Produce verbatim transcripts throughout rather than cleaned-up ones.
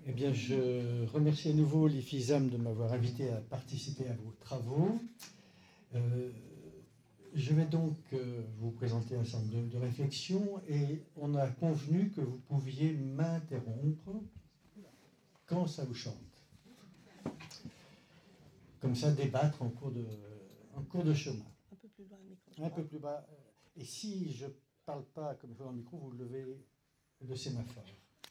Eh bien, je remercie à nouveau l'I F I S A M de m'avoir invité à participer à vos travaux. Euh, je vais donc euh, vous présenter un certain nombre de, de réflexions et on a convenu que vous pouviez m'interrompre quand ça vous chante. Comme ça, débattre en cours de, en cours de chemin. Un peu plus bas le micro. Un peu plus bas. Et si je ne parle pas comme il faut dans le micro, vous levez le sémaphore.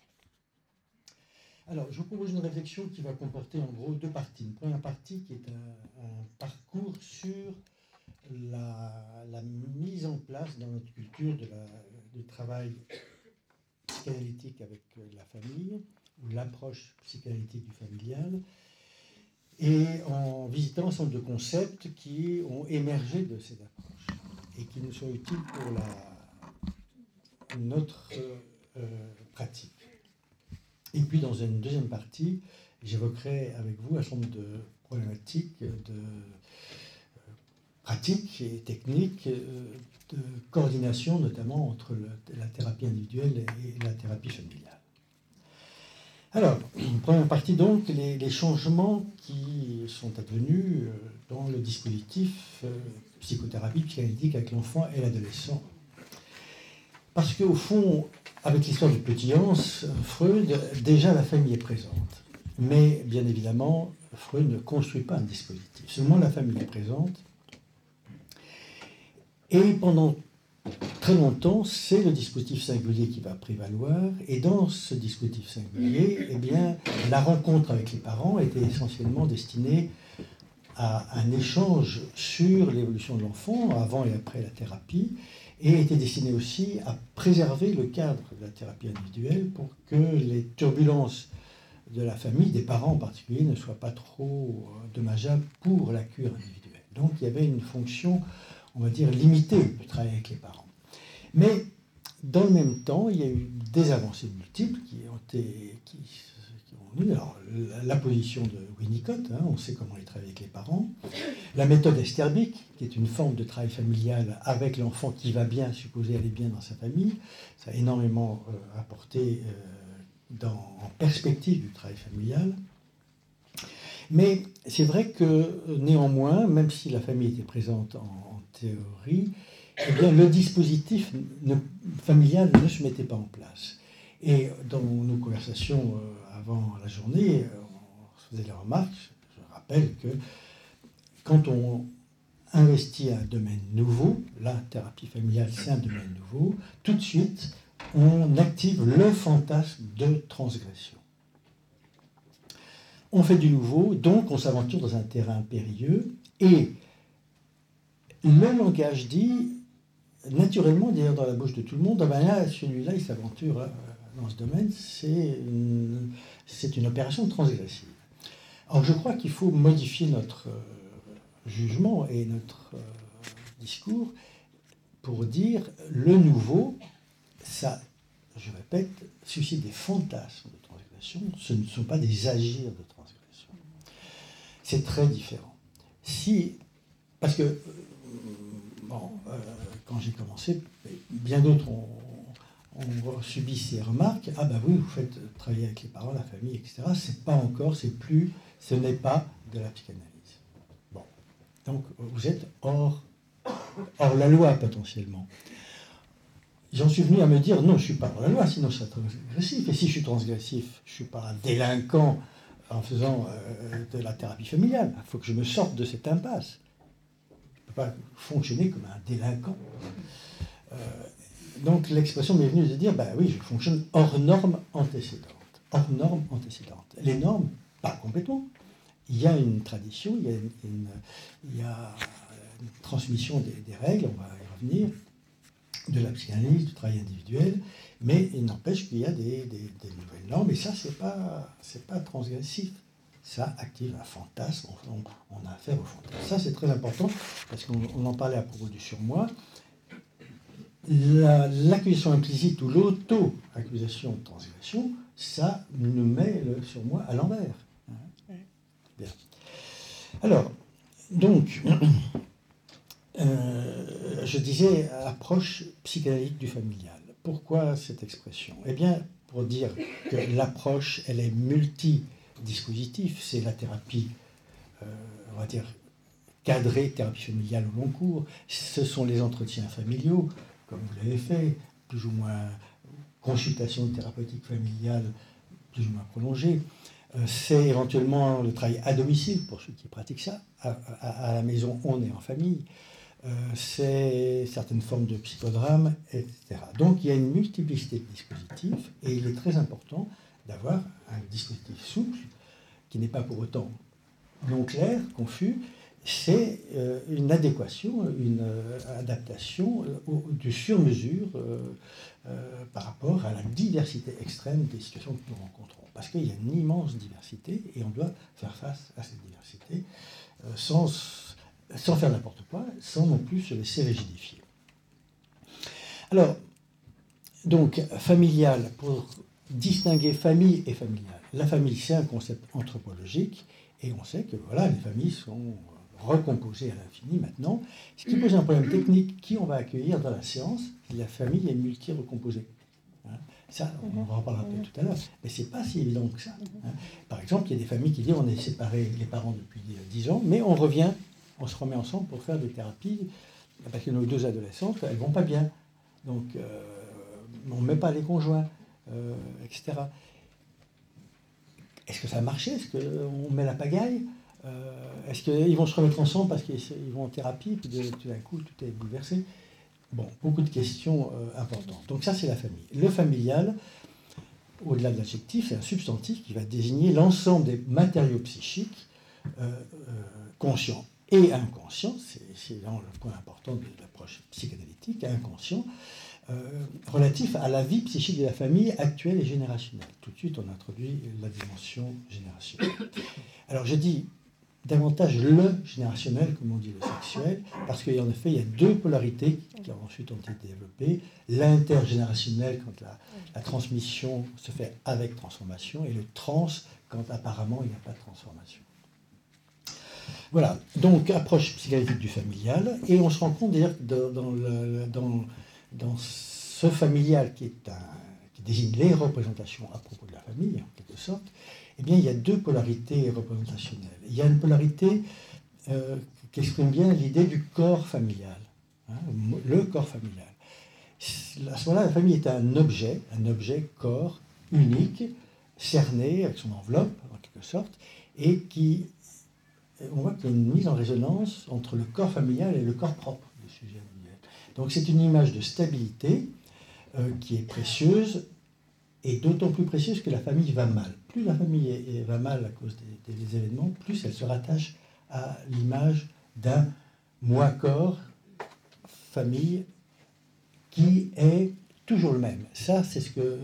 Alors, je vous propose une réflexion qui va comporter en gros deux parties. Une première partie qui est un, un parcours sur la, la mise en place dans notre culture de la, du travail psychanalytique avec la famille, ou l'approche psychanalytique du familial, et en visitant un ensemble de concepts qui ont émergé de cette approche et qui nous sont utiles pour la, notre euh, pratique. Et puis, dans une deuxième partie, j'évoquerai avec vous un certain nombre de problématiques, de euh, pratiques et techniques euh, de coordination, notamment entre le, la thérapie individuelle et la thérapie familiale. Alors, première partie donc, les, les changements qui sont advenus euh, dans le dispositif euh, psychothérapie psychanalytique avec l'enfant et l'adolescent. Parce qu'au fond, avec l'histoire du petit Hans, Freud, déjà la famille est présente. Mais bien évidemment, Freud ne construit pas un dispositif. Seulement la famille est présente. Et pendant très longtemps, c'est le dispositif singulier qui va prévaloir. Et dans ce dispositif singulier, eh bien, la rencontre avec les parents était essentiellement destinée à un échange sur l'évolution de l'enfant, avant et après la thérapie, et était destiné aussi à préserver le cadre de la thérapie individuelle pour que les turbulences de la famille, des parents en particulier, ne soient pas trop dommageables pour la cure individuelle. Donc il y avait une fonction, on va dire, limitée du travail avec les parents. Mais dans le même temps, il y a eu des avancées multiples qui ont été... Qui, Alors, la, la position de Winnicott, hein, on sait comment il travaille avec les parents. La méthode Esterbik, qui est une forme de travail familial avec l'enfant qui va bien, supposé aller bien dans sa famille, ça a énormément euh, apporté euh, dans, en perspective du travail familial. Mais c'est vrai que néanmoins, même si la famille était présente en, en théorie, eh bien, le dispositif ne, familial ne se mettait pas en place. Et dans nos conversations euh, avant la journée, on se faisait les remarques. Je rappelle que quand on investit un domaine nouveau, la thérapie familiale, c'est un domaine nouveau, tout de suite, on active le fantasme de transgression. On fait du nouveau, donc on s'aventure dans un terrain périlleux, et le langage dit, naturellement, d'ailleurs dans la bouche de tout le monde, ah ben là, celui-là, il s'aventure dans ce domaine, c'est une, c'est une opération transgressive. Alors je crois qu'il faut modifier notre euh, jugement et notre euh, discours pour dire le nouveau, ça, je répète, suscite des fantasmes de transgression, ce ne sont pas des agirs de transgression. C'est très différent. Si, parce que, euh, bon, euh, quand j'ai commencé, bien d'autres ont, ont subi ces remarques. Ah ben oui, vous faites travailler avec les parents, la famille, et cetera. C'est pas encore, c'est plus, ce n'est pas de la psychanalyse. Bon, donc vous êtes hors, hors la loi potentiellement. J'en suis venu à me dire non, je suis pas hors la loi, sinon je serais transgressif. Et si je suis transgressif, je suis pas un délinquant en faisant euh, de la thérapie familiale. Il faut que je me sorte de cette impasse. Je ne peux pas fonctionner comme un délinquant. Euh, donc l'expression m'est venue de dire, ben oui, je fonctionne hors normes antécédentes. Hors normes antécédentes. Les normes, pas complètement. Il y a une tradition, il y a une, une, il y a une transmission des, des règles, on va y revenir, de la psychanalyse, du travail individuel, mais il n'empêche qu'il y a des, des, des nouvelles normes, et ça, c'est pas, c'est pas transgressif. Ça active un fantasme, on, on a affaire au fantasme. Ça, c'est très important, parce qu'on on en parlait à propos du surmoi. La, l'accusation implicite ou l'auto-accusation de transgression, ça nous met le surmoi à l'envers. Bien. Alors, donc, euh, je disais approche psychanalytique du familial. Pourquoi cette expression ? Eh bien, pour dire que l'approche, elle est multidispositive. C'est la thérapie, euh, on va dire, cadrée, thérapie familiale au long cours. Ce sont les entretiens familiaux, comme vous l'avez fait, plus ou moins consultation thérapeutique familiale, plus ou moins prolongée. Euh, c'est éventuellement le travail à domicile, pour ceux qui pratiquent ça. À, à, à la maison, on est en famille. Euh, c'est certaines formes de psychodrame, et cetera. Donc il y a une multiplicité de dispositifs et il est très important d'avoir un dispositif souple qui n'est pas pour autant non clair, confus. C'est euh, une adéquation, une euh, adaptation euh, au, du sur-mesure euh, euh, par rapport à la diversité extrême des situations que nous rencontrons. Parce qu'il y a une immense diversité et on doit faire face à cette diversité euh, sans... sans faire n'importe quoi, sans non plus se laisser rigidifier. Alors, donc, familial, pour distinguer famille et familial. La famille, c'est un concept anthropologique, et on sait que voilà, les familles sont recomposées à l'infini maintenant, ce qui pose un problème technique qui on va accueillir dans la séance, si la famille est multi-recomposée. Hein, ça, on en reparlera peut-être tout à l'heure, mais c'est pas si évident que ça. Hein. Par exemple, il y a des familles qui disent on est séparés, les parents, depuis dix ans, mais on revient, on se remet ensemble pour faire des thérapies, parce que nos deux adolescentes, elles vont pas bien. Donc, euh, on ne met pas les conjoints, euh, et cetera. Est-ce que ça a marché? Est-ce qu'on met la pagaille? euh, Est-ce qu'ils vont se remettre ensemble parce qu'ils vont en thérapie, puis de, tout d'un coup, tout est bouleversé? Bon, beaucoup de questions euh, importantes. Donc ça, c'est la famille. Le familial, au-delà de l'adjectif, c'est un substantif qui va désigner l'ensemble des matériaux psychiques euh, euh, conscients et inconscients, c'est là le point important de l'approche psychanalytique, inconscient, euh, relatif à la vie psychique de la famille actuelle et générationnelle. Tout de suite, on introduit la dimension générationnelle. Alors, je dis davantage le générationnel, comme on dit le sexuel, parce qu'en effet, il y a deux polarités qui ensuite ont été développées. L'intergénérationnel, quand la, la transmission se fait avec transformation, et le trans, quand apparemment il n'y a pas de transformation. Voilà, donc approche psychanalytique du familial, et on se rend compte d'ailleurs que dans, dans, le, dans, dans ce familial qui, est un, qui désigne les représentations à propos de la famille, en quelque sorte, eh bien il y a deux polarités représentationnelles. Il y a une polarité euh, qui exprime bien l'idée du corps familial, hein, le corps familial. À ce moment-là, la famille est un objet, un objet corps unique, cerné avec son enveloppe, en quelque sorte, et qui... on voit qu'il y a une mise en résonance entre le corps familial et le corps propre du sujet individuel. Donc c'est une image de stabilité euh, qui est précieuse, et d'autant plus précieuse que la famille va mal. Plus la famille est, est, va mal à cause des, des événements, plus elle se rattache à l'image d'un moi-corps, famille, qui est toujours le même. Ça, c'est ce que euh,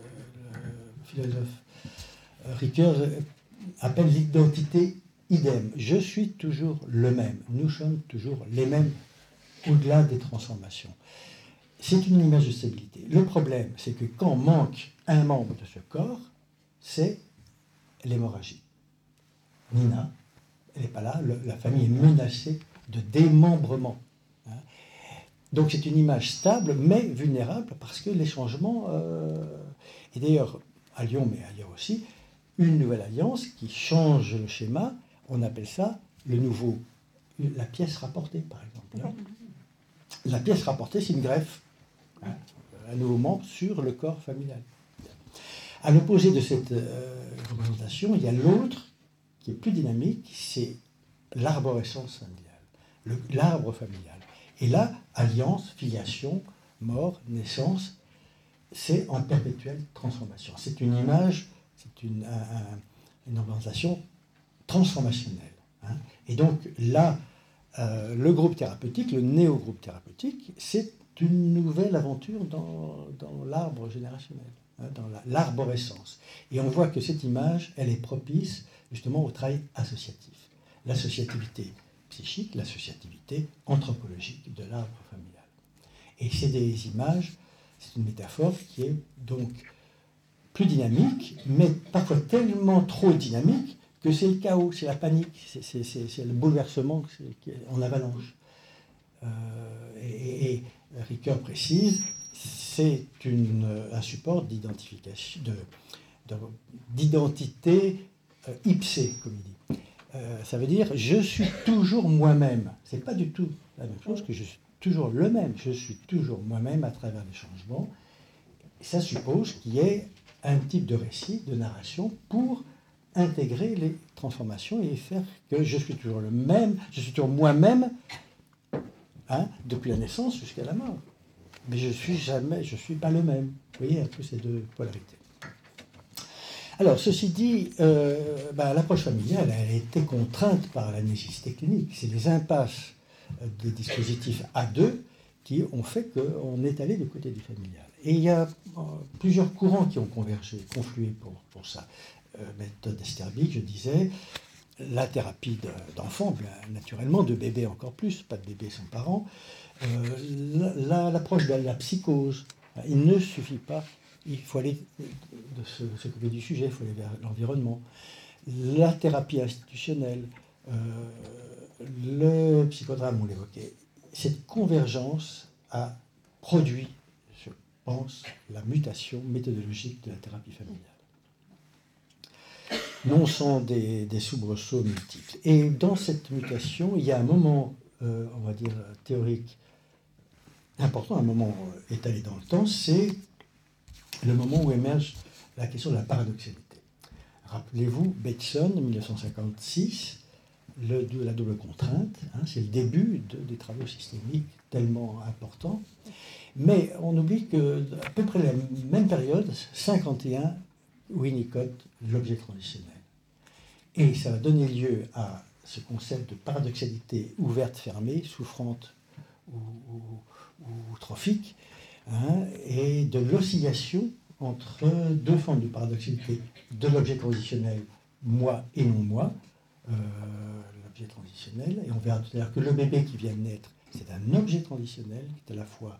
le philosophe Ricoeur appelle l'identité idem. Je suis toujours le même. Nous sommes toujours les mêmes au-delà des transformations. C'est une image de stabilité. Le problème, c'est que quand manque un membre de ce corps, c'est l'hémorragie. Nina, elle n'est pas là, le, la famille est menacée de démembrement. Hein. Donc c'est une image stable, mais vulnérable, parce que les changements... Euh, et d'ailleurs, à Lyon, mais ailleurs aussi, une nouvelle alliance qui change le schéma, on appelle ça le nouveau, la pièce rapportée, par exemple. Hein. La pièce rapportée, c'est une greffe. Hein, un nouveau membre sur le corps familial. À l'opposé de cette euh, représentation, il y a l'autre qui est plus dynamique, c'est l'arborescence familiale, l'arbre familial. Et là, alliance, filiation, mort, naissance, c'est en perpétuelle transformation. C'est une image, c'est une, un, une représentation transformationnelle. Hein. Et donc là, euh, le groupe thérapeutique, le néo-groupe thérapeutique, c'est une nouvelle aventure dans, dans l'arbre générationnel, hein, dans la, l'arborescence. Et on voit que cette image, elle est propice justement au travail associatif. L'associativité psychique, l'associativité anthropologique de l'arbre familial. Et c'est des images, c'est une métaphore qui est donc plus dynamique, mais parfois tellement trop dynamique que c'est le chaos, c'est la panique, c'est, c'est, c'est, c'est le bouleversement en avalanche. Euh, et, et Ricoeur précise, c'est une, un support d'identification, de, de, d'identité euh, ipsée, comme il dit. Euh, ça veut dire je suis toujours moi-même. C'est pas du tout la même chose que je suis toujours le même. Je suis toujours moi-même à travers les changements. Et ça suppose qu'il y ait un type de récit, de narration pour intégrer les transformations et faire que je suis toujours le même, je suis toujours moi-même, hein, depuis la naissance jusqu'à la mort. Mais je suis jamais, je suis pas le même. Vous voyez un peu ces deux polarités. Alors, ceci dit, euh, bah, l'approche familiale elle a été contrainte par la nécessité clinique. C'est les impasses des dispositifs à deux qui ont fait qu'on est allé du côté du familial. Et il y a euh, plusieurs courants qui ont convergé, conflué pour, pour ça. Euh, méthode Esterbik, je disais, la thérapie d'enfants, bien naturellement, de bébés encore plus, pas de bébés sans parents, euh, l'approche la, de la psychose. Il ne suffit pas, il faut aller de s'occuper du sujet, il faut aller vers l'environnement. La thérapie institutionnelle, euh, le psychodrame, on l'évoquait. Cette convergence a produit, je pense, la mutation méthodologique de la thérapie familiale. Non sans des, des soubresauts multiples. Et dans cette mutation, il y a un moment, euh, on va dire, théorique important, un moment étalé dans le temps, c'est le moment où émerge la question de la paradoxalité. Rappelez-vous, Bateson, en mille neuf cent cinquante-six, le, de la double contrainte, hein, c'est le début de, des travaux systémiques tellement importants. Mais on oublie qu'à peu près la même période, cinquante et un, Winnicott, l'objet transitionnel. Et ça va donner lieu à ce concept de paradoxalité ouverte-fermée, souffrante ou, ou, ou trophique, hein, et de l'oscillation entre deux formes de paradoxalité, de l'objet transitionnel, moi et non moi, euh, l'objet transitionnel, et on verra tout à l'heure que le bébé qui vient de naître, c'est un objet transitionnel, qui est à la fois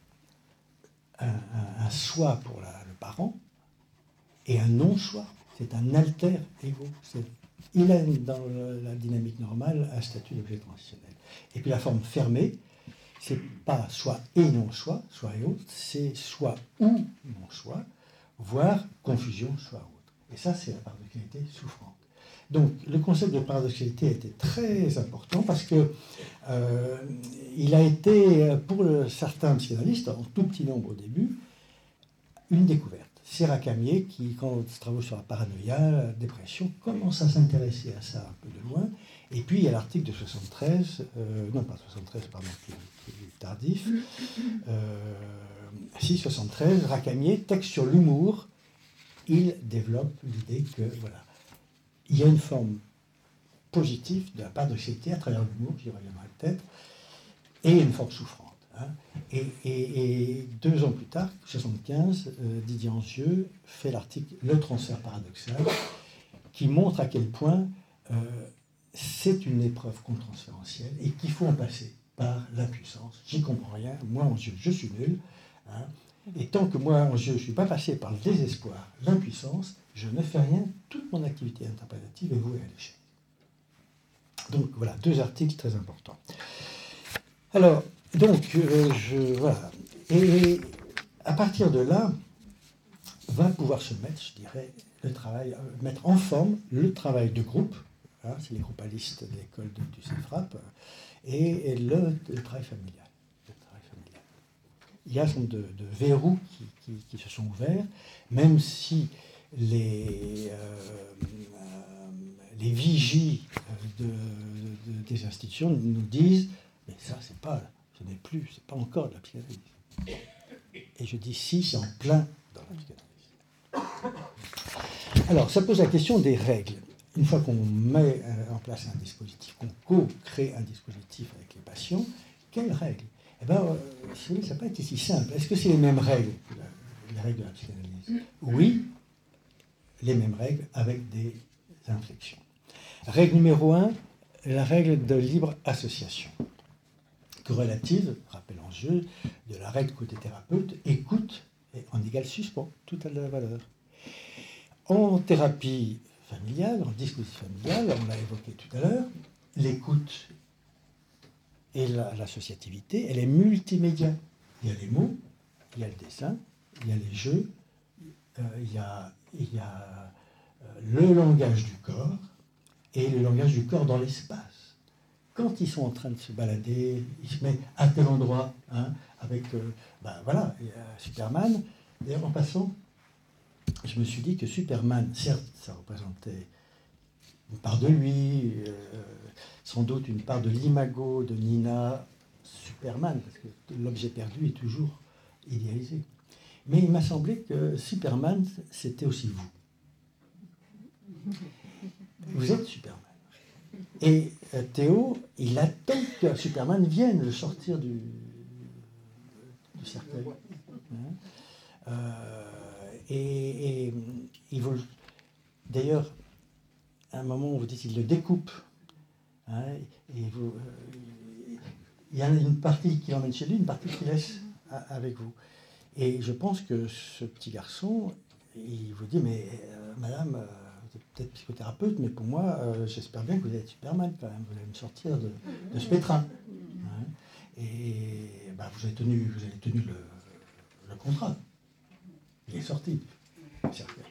un, un, un soi pour la, le parent, et un non-soi, c'est un alter ego. Il a dans la dynamique normale un statut d'objet transitionnel. Et puis la forme fermée, c'est pas soit et non-soi, soit et autre, c'est soit ou non-soi, voire confusion soit autre. Et ça, c'est la paradoxalité souffrante. Donc le concept de paradoxalité a été très important parce que euh, il a été, pour certains psychanalystes, en tout petit nombre au début, une découverte. C'est Racamier qui, quand ses travaux sur la paranoïa, la dépression, commence à s'intéresser à ça un peu de loin. Et puis il y a l'article de soixante-treize, euh, non pas soixante-treize, pardon, qui, qui est tardif, euh, si soixante-treize, Racamier, texte sur l'humour, il développe l'idée que voilà, il y a une forme positive de la paradoxalité à travers l'humour, j'y reviendrai peut-être, et une forme souffrante. Hein. Et, et, et deux ans plus tard, soixante-quinze, euh, Didier Anzieux fait l'article Le transfert paradoxal, qui montre à quel point euh, c'est une épreuve contre-transférentielle et qu'il faut en passer par l'impuissance. J'y comprends rien, moi Anzieux, je suis nul. Hein. Et tant que moi Anzieux, je ne suis pas passé par le désespoir, l'impuissance, je ne fais rien, toute mon activité interprétative est vouée à l'échec. Donc voilà, deux articles très importants. Alors, donc, euh, je, voilà. Et à partir de là, va pouvoir se mettre, je dirais, le travail, mettre en forme le travail de groupe, hein, c'est les groupalistes de l'école de, du CEFRAP, et, et le, le, travail familial, le travail familial. Il y a un certain nombre de, de verrous qui, qui, qui se sont ouverts, même si les, euh, les vigies de, de, des institutions nous disent « mais ça, c'est pas... » Ce n'est plus, c'est pas encore de la psychanalyse. Et je dis si, c'est en plein dans la psychanalyse. Alors, ça pose la question des règles. Une fois qu'on met en place un dispositif, qu'on co-crée un dispositif avec les patients, quelles règles? Eh bien, euh, ça n'a pas été si simple. Est-ce que c'est les mêmes règles que la, les règles de la psychanalyse? Oui, les mêmes règles avec des inflexions. Règle numéro un, la règle de libre association. Corrélative, rappel en jeu, de la règle côté thérapeute, écoute et en égal suspens, tout a de la valeur. En thérapie familiale, en dispositif familial, on l'a évoqué tout à l'heure, l'écoute et l'associativité, la, elle est multimédia. Il y a les mots il y a le dessin, il y a les jeux, euh, il y a, il y a euh, le langage du corps et le langage du corps dans l'espace. Quand ils sont en train de se balader, ils se mettent à tel endroit, hein, avec, euh, ben voilà, il y a Superman. D'ailleurs, en passant, je me suis dit que Superman, certes, ça représentait une part de lui, euh, sans doute une part de l'imago de Nina Superman, parce que l'objet perdu est toujours idéalisé. Mais il m'a semblé que Superman, c'était aussi vous. Vous êtes Superman. Et euh, Théo, il attend que Superman vienne le sortir du, du cercueil. Hein euh, et, et il veut. D'ailleurs, à un moment, vous dites qu'il le découpe. Hein, et vous, euh, il y a une partie qu'il emmène chez lui, une partie qu'il laisse à, avec vous. Et je pense que ce petit garçon, il vous dit, mais euh, madame, euh, vous êtes peut-être psychothérapeute, mais pour moi, euh, j'espère bien que vous êtes Superman quand même, vous allez me sortir de, de ce pétrin. Hein, et bah, vous avez tenu, vous avez tenu le, le contrat. Il est sorti du cercueil.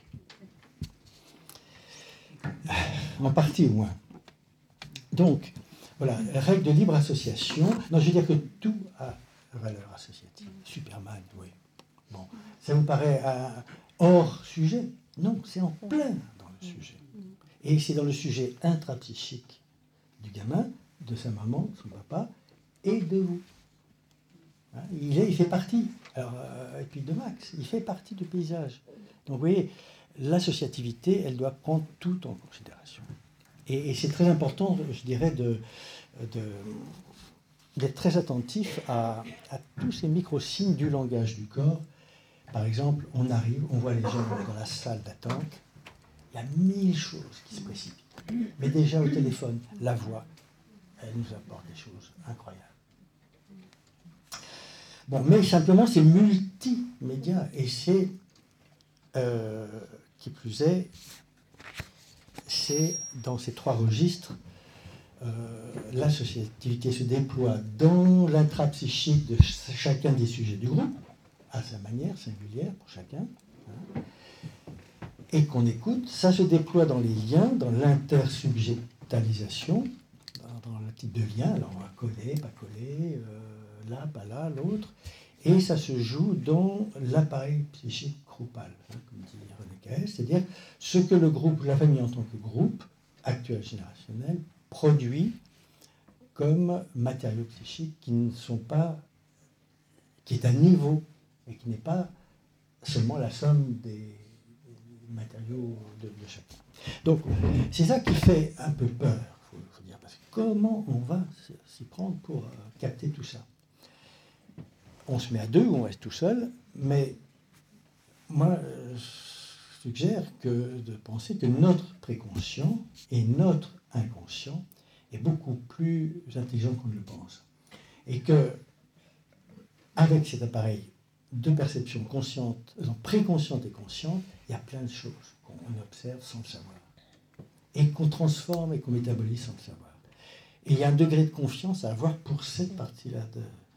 En partie au moins. Donc, voilà, règle de libre association. Non, je veux dire que tout a valeur associative. Superman, oui. Bon, ça vous paraît euh, hors sujet? Non, c'est en plein dans le sujet. Et c'est dans le sujet intrapsychique du gamin, de sa maman, de son papa, et de vous. Hein, il, est, il fait partie. Alors, euh, et puis de Max, il fait partie du paysage. Donc, vous voyez, l'associativité, elle doit prendre tout en considération. Et, et c'est très important, je dirais, de, de, d'être très attentif à, à tous ces micro-signes du langage du corps. Par exemple, on arrive, on voit les gens dans la salle d'attente, il y a mille choses qui se précipitent. Mais déjà au téléphone, la voix, elle nous apporte des choses incroyables. Bon, mais simplement, c'est multimédia, et c'est, euh, qui plus est, c'est dans ces trois registres, euh, l'associativité se déploie dans l'intrapsychique de ch- chacun des sujets du groupe, à sa manière singulière pour chacun, hein, et qu'on écoute. Ça se déploie dans les liens, dans l'intersubjectalisation, dans, dans le type de lien, alors on va coller, pas coller, euh, là, pas là, l'autre, et ça se joue dans l'appareil psychique groupal, hein, comme dit René Caës, c'est-à-dire ce que le groupe, la famille en tant que groupe, actuel générationnel, produit comme matériaux psychiques qui ne sont pas, qui est un niveau, et qui n'est pas seulement la somme des matériaux de, de chacun. Donc, c'est ça qui fait un peu peur, il faut, faut dire, parce que comment on va s'y prendre pour euh, capter tout ça? On se met à deux ou on reste tout seul, mais moi, euh, je suggère que, de penser que notre préconscient et notre inconscient est beaucoup plus intelligent qu'on ne le pense. Et que, avec cet appareil de perception consciente, non, préconsciente et consciente, il y a plein de choses qu'on observe sans le savoir. Et qu'on transforme et qu'on métabolise sans le savoir. Et il y a un degré de confiance à avoir pour cette partie-là de...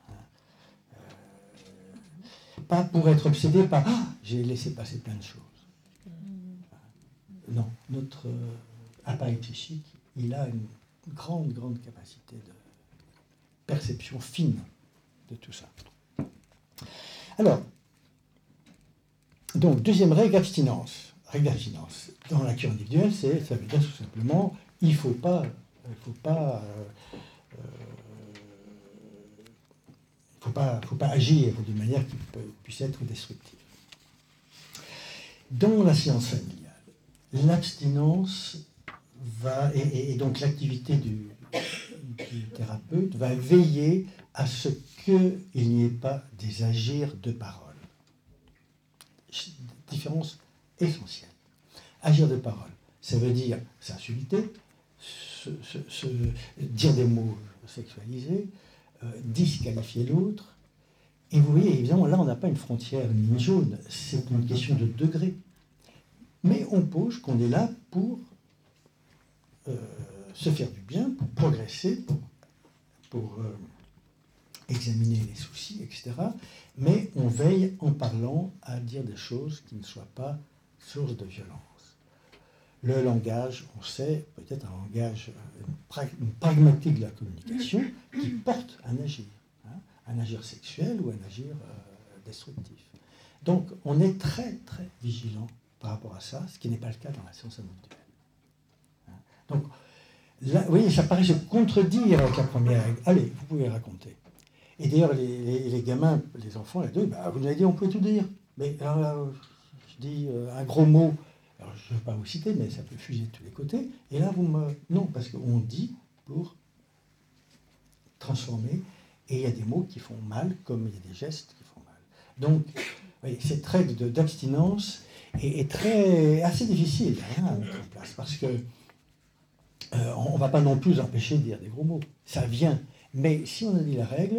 Pas pour être obsédé par ah, j'ai laissé passer plein de choses. Non, notre euh, appareil psychique, il a une grande, grande capacité de perception fine de tout ça. Alors, donc, deuxième règle, abstinence. Règle d'abstinence. Dans la cure individuelle, c'est, ça veut dire tout simplement, il ne faut pas, il faut pas euh, euh, Il ne faut pas, faut pas agir d'une manière qui peut, puisse être destructive. Dans la séance familiale, l'abstinence va, et, et donc l'activité du, du thérapeute va veiller à ce qu'il n'y ait pas des agirs de parole. Différence essentielle. Agir de parole, ça veut dire s'insulter, se, se, se, dire des mots sexualisés, Euh, disqualifier l'autre. Et vous voyez, évidemment, là, on n'a pas une frontière ni une jaune, c'est une question de degré. Mais on pose qu'on est là pour euh, se faire du bien, pour progresser, pour, pour euh, examiner les soucis, et cetera. Mais on veille en parlant à dire des choses qui ne soient pas source de violence. Le langage, on sait, peut-être un langage, une, pra- une pragmatique de la communication qui porte un agir, hein, un agir sexuel ou un agir euh, destructif. Donc, on est très, très vigilant par rapport à ça, ce qui n'est pas le cas dans la science individuelle. Hein. Donc, là, vous voyez, ça paraît se contredire avec la première règle. Allez, vous pouvez raconter. Et d'ailleurs, les, les, les gamins, les enfants, les deux, bah, vous nous avez dit, on peut tout dire. Mais alors, là, je dis euh, un gros mot. Alors, je ne vais pas vous citer, mais ça peut fuser de tous les côtés. Et là, vous me... Non, parce qu'on dit pour transformer. Et il y a des mots qui font mal, comme il y a des gestes qui font mal. Donc, oui, cette règle de, d'abstinence est, est très, assez difficile hein, à mettre en place. Parce que euh, on ne va pas non plus empêcher de dire des gros mots. Ça vient. Mais si on a dit la règle,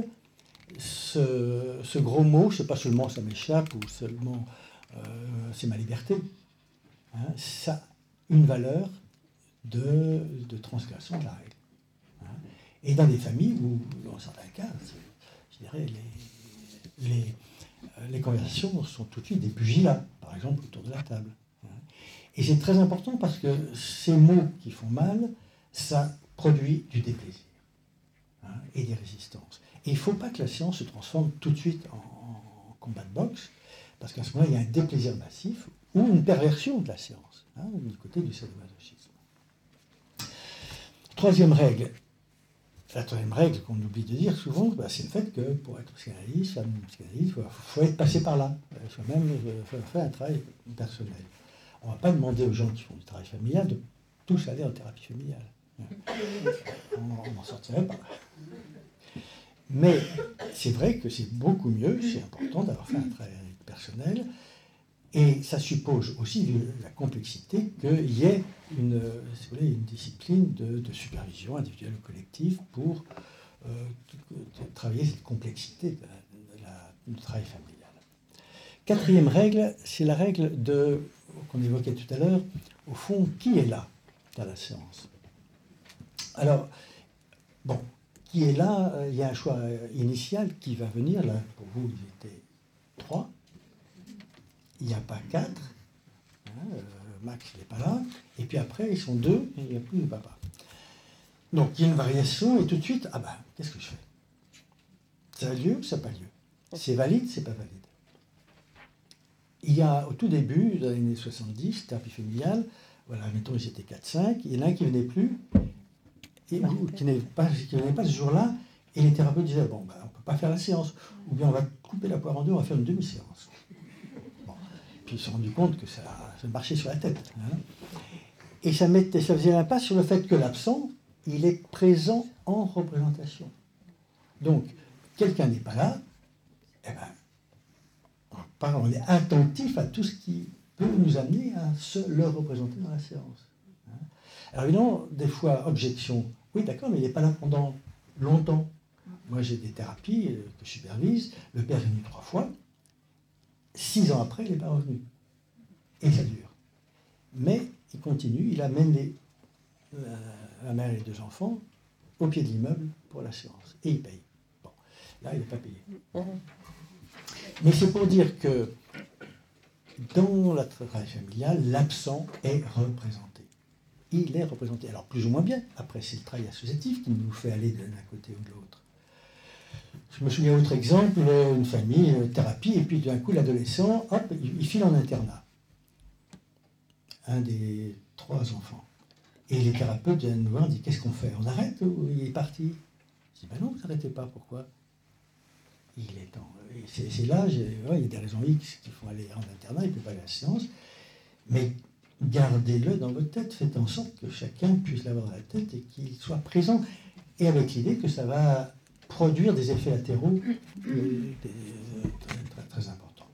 ce, ce gros mot, c'est pas seulement ça m'échappe ou seulement euh, c'est ma liberté. Hein, ça a une valeur de, de transgression de la règle. Hein. Et dans des familles où, dans certains cas, je dirais, les, les, les conversations sont tout de suite des pugilats, par exemple autour de la table. Hein. Et c'est très important parce que ces mots qui font mal, ça produit du déplaisir hein, et des résistances. Et il ne faut pas que la science se transforme tout de suite en, en combat de boxe, parce qu'à ce moment-là, il y a un déplaisir massif ou une perversion de la science, hein, du côté du sadomasochisme. Troisième règle. La troisième règle qu'on oublie de dire souvent, bah, c'est le fait que pour être psychanalyste, femme psychanalyste, il faut, faut être passé par là. Il faut même faut faire un travail personnel. On ne va pas demander aux gens qui font du travail familial de tous aller en thérapie familiale. On n'en sortirait pas. Mais c'est vrai que c'est beaucoup mieux, c'est important d'avoir fait un travail personnel. Et ça suppose aussi la complexité qu'il y ait une, si vous voulez, une discipline de, de supervision individuelle ou collective pour euh, travailler cette complexité de la, de la, du travail familial. Quatrième règle, c'est la règle de, qu'on évoquait tout à l'heure, au fond, qui est là dans la séance? Alors, bon, qui est là? Il y a un choix initial qui va venir, là, pour vous, il était trois. Il n'y a pas quatre, hein, euh, Max n'est pas là, et puis après ils sont deux, et il n'y a plus de papa. Donc il y a une variation, et tout de suite, ah ben, qu'est-ce que je fais? Ça a lieu ou ça n'a pas lieu? C'est valide, c'est pas valide. Il y a, au tout début, dans les années soixante-dix, thérapie familiale, voilà, mettons, ils étaient quatre cinq, il y en a un qui ne venait plus, et, ou qui ne venait pas, qui venait pas ce jour-là, et les thérapeutes disaient, bon, ben, on ne peut pas faire la séance, ou bien on va couper la poire en deux, on va faire une demi-séance. Puis ils se sont rendus compte que ça, ça marchait sur la tête. Hein. Et ça, mettait, ça faisait l'impasse sur le fait que l'absent, il est présent en représentation. Donc, quelqu'un n'est pas là, eh ben, on, parle, on est attentif à tout ce qui peut nous amener à se le représenter dans la séance. Hein. Alors évidemment, des fois, objection, oui d'accord, mais il n'est pas là pendant longtemps. Moi j'ai des thérapies que je supervise, le père est venu trois fois, Six ans après, il n'est pas revenu. Et ça dure. Mais il continue, il amène les, la, la mère et les deux enfants au pied de l'immeuble pour la séance. Et il paye. Bon, là, il n'est pas payé. Mais c'est pour dire que dans la travail familial, l'absent est représenté. Il est représenté. Alors, plus ou moins bien. Après, c'est le travail associatif qui nous fait aller d'un côté ou de l'autre. Je me souviens autre exemple, une famille, une thérapie, et puis d'un coup, l'adolescent, hop, il file en internat. Un des trois enfants. Et les thérapeutes viennent nous voir et disent, qu'est-ce qu'on fait? On arrête ou il est parti? Je dis, ben non, vous n'arrêtez pas, pourquoi? Il est temps. C'est, c'est là, ouais, il y a des raisons X qui font aller en internat, il ne peut pas aller à la séance, mais gardez-le dans votre tête, faites en sorte que chacun puisse l'avoir dans la tête et qu'il soit présent, et avec l'idée que ça va produire des effets latéraux euh, très, très, très importants.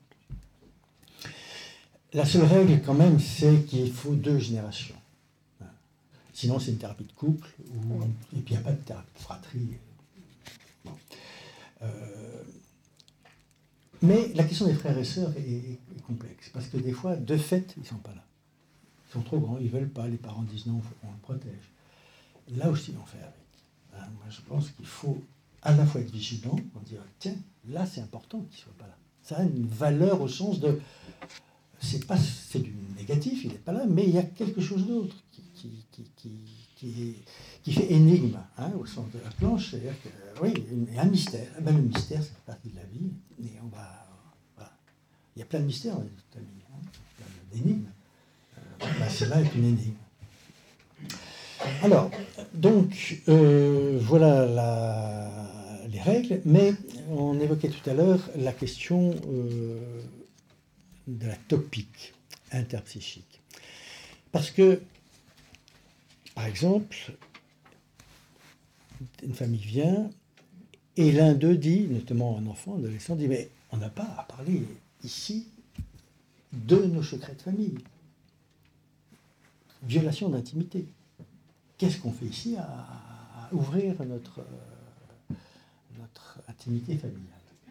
La seule règle, quand même, c'est qu'il faut deux générations. Sinon, c'est une thérapie de couple, ou, et puis il n'y a pas de thérapie de fratrie. Bon. Euh, mais la question des frères et sœurs est, est, est complexe, parce que des fois, de fait, ils ne sont pas là. Ils sont trop grands, ils ne veulent pas, les parents disent non, il faut qu'on le protège. Là aussi, on fait avec. Hein, moi, je pense qu'il faut à la fois être vigilant, en dire, tiens, là c'est important qu'il ne soit pas là. Ça a une valeur au sens de, c'est pas, c'est du négatif, il n'est pas là, mais il y a quelque chose d'autre qui, qui, qui, qui, qui, qui fait énigme, hein, au sens de la planche, c'est-à-dire que, oui, il y a un mystère. Ben, le mystère, c'est partie de la vie, et on va, voilà. Il y a plein de mystères dans les familles, hein, plein d'énigmes. Euh, ben, celle-là est une énigme. Alors, donc, euh, voilà la, les règles, mais on évoquait tout à l'heure la question euh, de la topique interpsychique. Parce que, par exemple, une famille vient et l'un d'eux dit, notamment un enfant, un adolescent, dit, mais on n'a pas à parler ici de nos secrets de famille. Violation d'intimité. Qu'est-ce qu'on fait ici à, à ouvrir notre, euh, notre intimité familiale?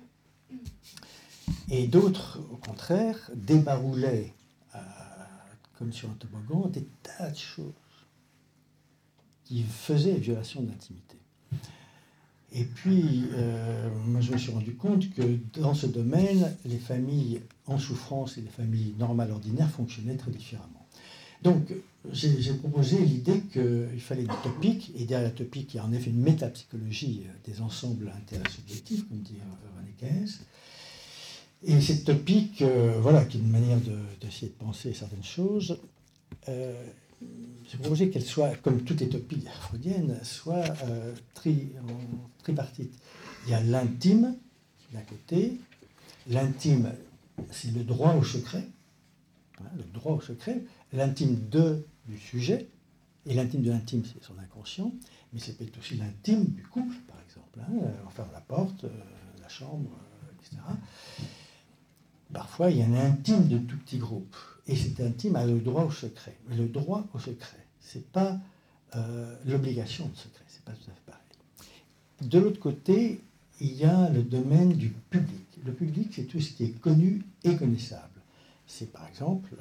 Et d'autres, au contraire, débaroulaient, euh, comme sur un toboggan, des tas de choses qui faisaient violation d'intimité. Et puis, euh, moi je me suis rendu compte que dans ce domaine, les familles en souffrance et les familles normales ordinaires fonctionnaient très différemment. Donc, j'ai, j'ai proposé l'idée qu'il fallait une topique, et derrière la topique, il y a en effet une métapsychologie des ensembles intersubjectifs, comme dit René Caes. Et cette topique, euh, voilà, qui est une manière de, d'essayer de penser certaines choses, euh, j'ai proposé qu'elle soit, comme toutes les topiques freudiennes, soit euh, tri, tripartite. Il y a l'intime, d'un côté. L'intime, c'est le droit au secret. Hein, le droit au secret. L'intime de, du sujet. Et l'intime de l'intime, c'est son inconscient. Mais c'est peut-être aussi l'intime du couple, par exemple. Hein, on ferme la porte, euh, la chambre, euh, et cetera. Parfois, il y a un intime de tout petit groupe. Et cet intime a le droit au secret. Mais le droit au secret, ce n'est pas euh, l'obligation de secret. Ce n'est pas tout à fait pareil. De l'autre côté, il y a le domaine du public. Le public, c'est tout ce qui est connu et connaissable. C'est par exemple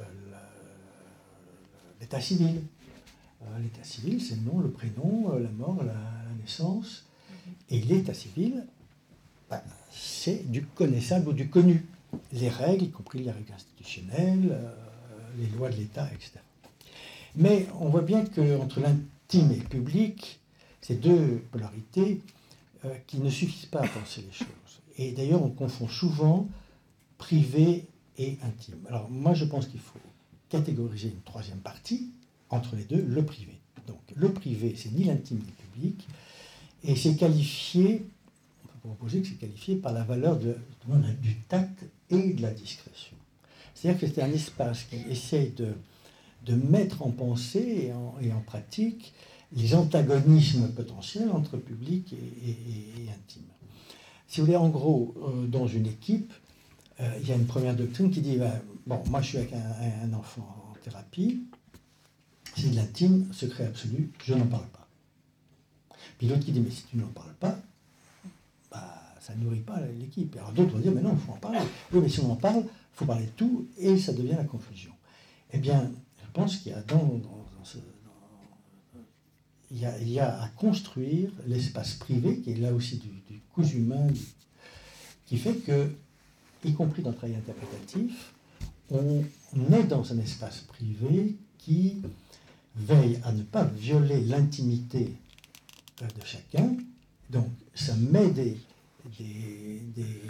l'état civil. L'état civil, c'est le nom, le prénom, la mort, la, la naissance. Et l'état civil, ben, c'est du connaissable ou du connu. Les règles, y compris les règles institutionnelles, euh, les lois de l'État, et cetera. Mais on voit bien qu'entre l'intime et le public, ces deux polarités euh, qui ne suffisent pas à penser les choses. Et d'ailleurs, on confond souvent privé et intime. Alors moi, je pense qu'il faut catégoriser une troisième partie entre les deux, le privé. Donc le privé, c'est ni l'intime ni le public, et c'est qualifié, on peut proposer que c'est qualifié par la valeur de, de, du tact et de la discrétion. C'est-à-dire que c'est un espace qui essaye de, de mettre en pensée et en, et en pratique les antagonismes potentiels entre public et, et, et intime. Si vous voulez, en gros, euh, dans une équipe, euh, il y a une première doctrine qui dit, ben, bon, moi je suis avec un, un enfant en thérapie, c'est de l'intime, secret absolu, je n'en parle pas. Puis l'autre qui dit, mais si tu n'en parles pas, bah, ça ne nourrit pas l'équipe. Alors d'autres vont dire, mais non, il faut en parler. Oui, mais si on en parle, il faut parler de tout, et ça devient la confusion. Eh bien, je pense qu'il y a, dans, dans, dans ce, dans, il y a, il y a à construire l'espace privé, qui est là aussi du, du cousu humain, du, qui fait que, y compris dans le travail interprétatif, on, on est dans un espace privé qui veille à ne pas violer l'intimité de chacun. Donc, ça met des, des, des,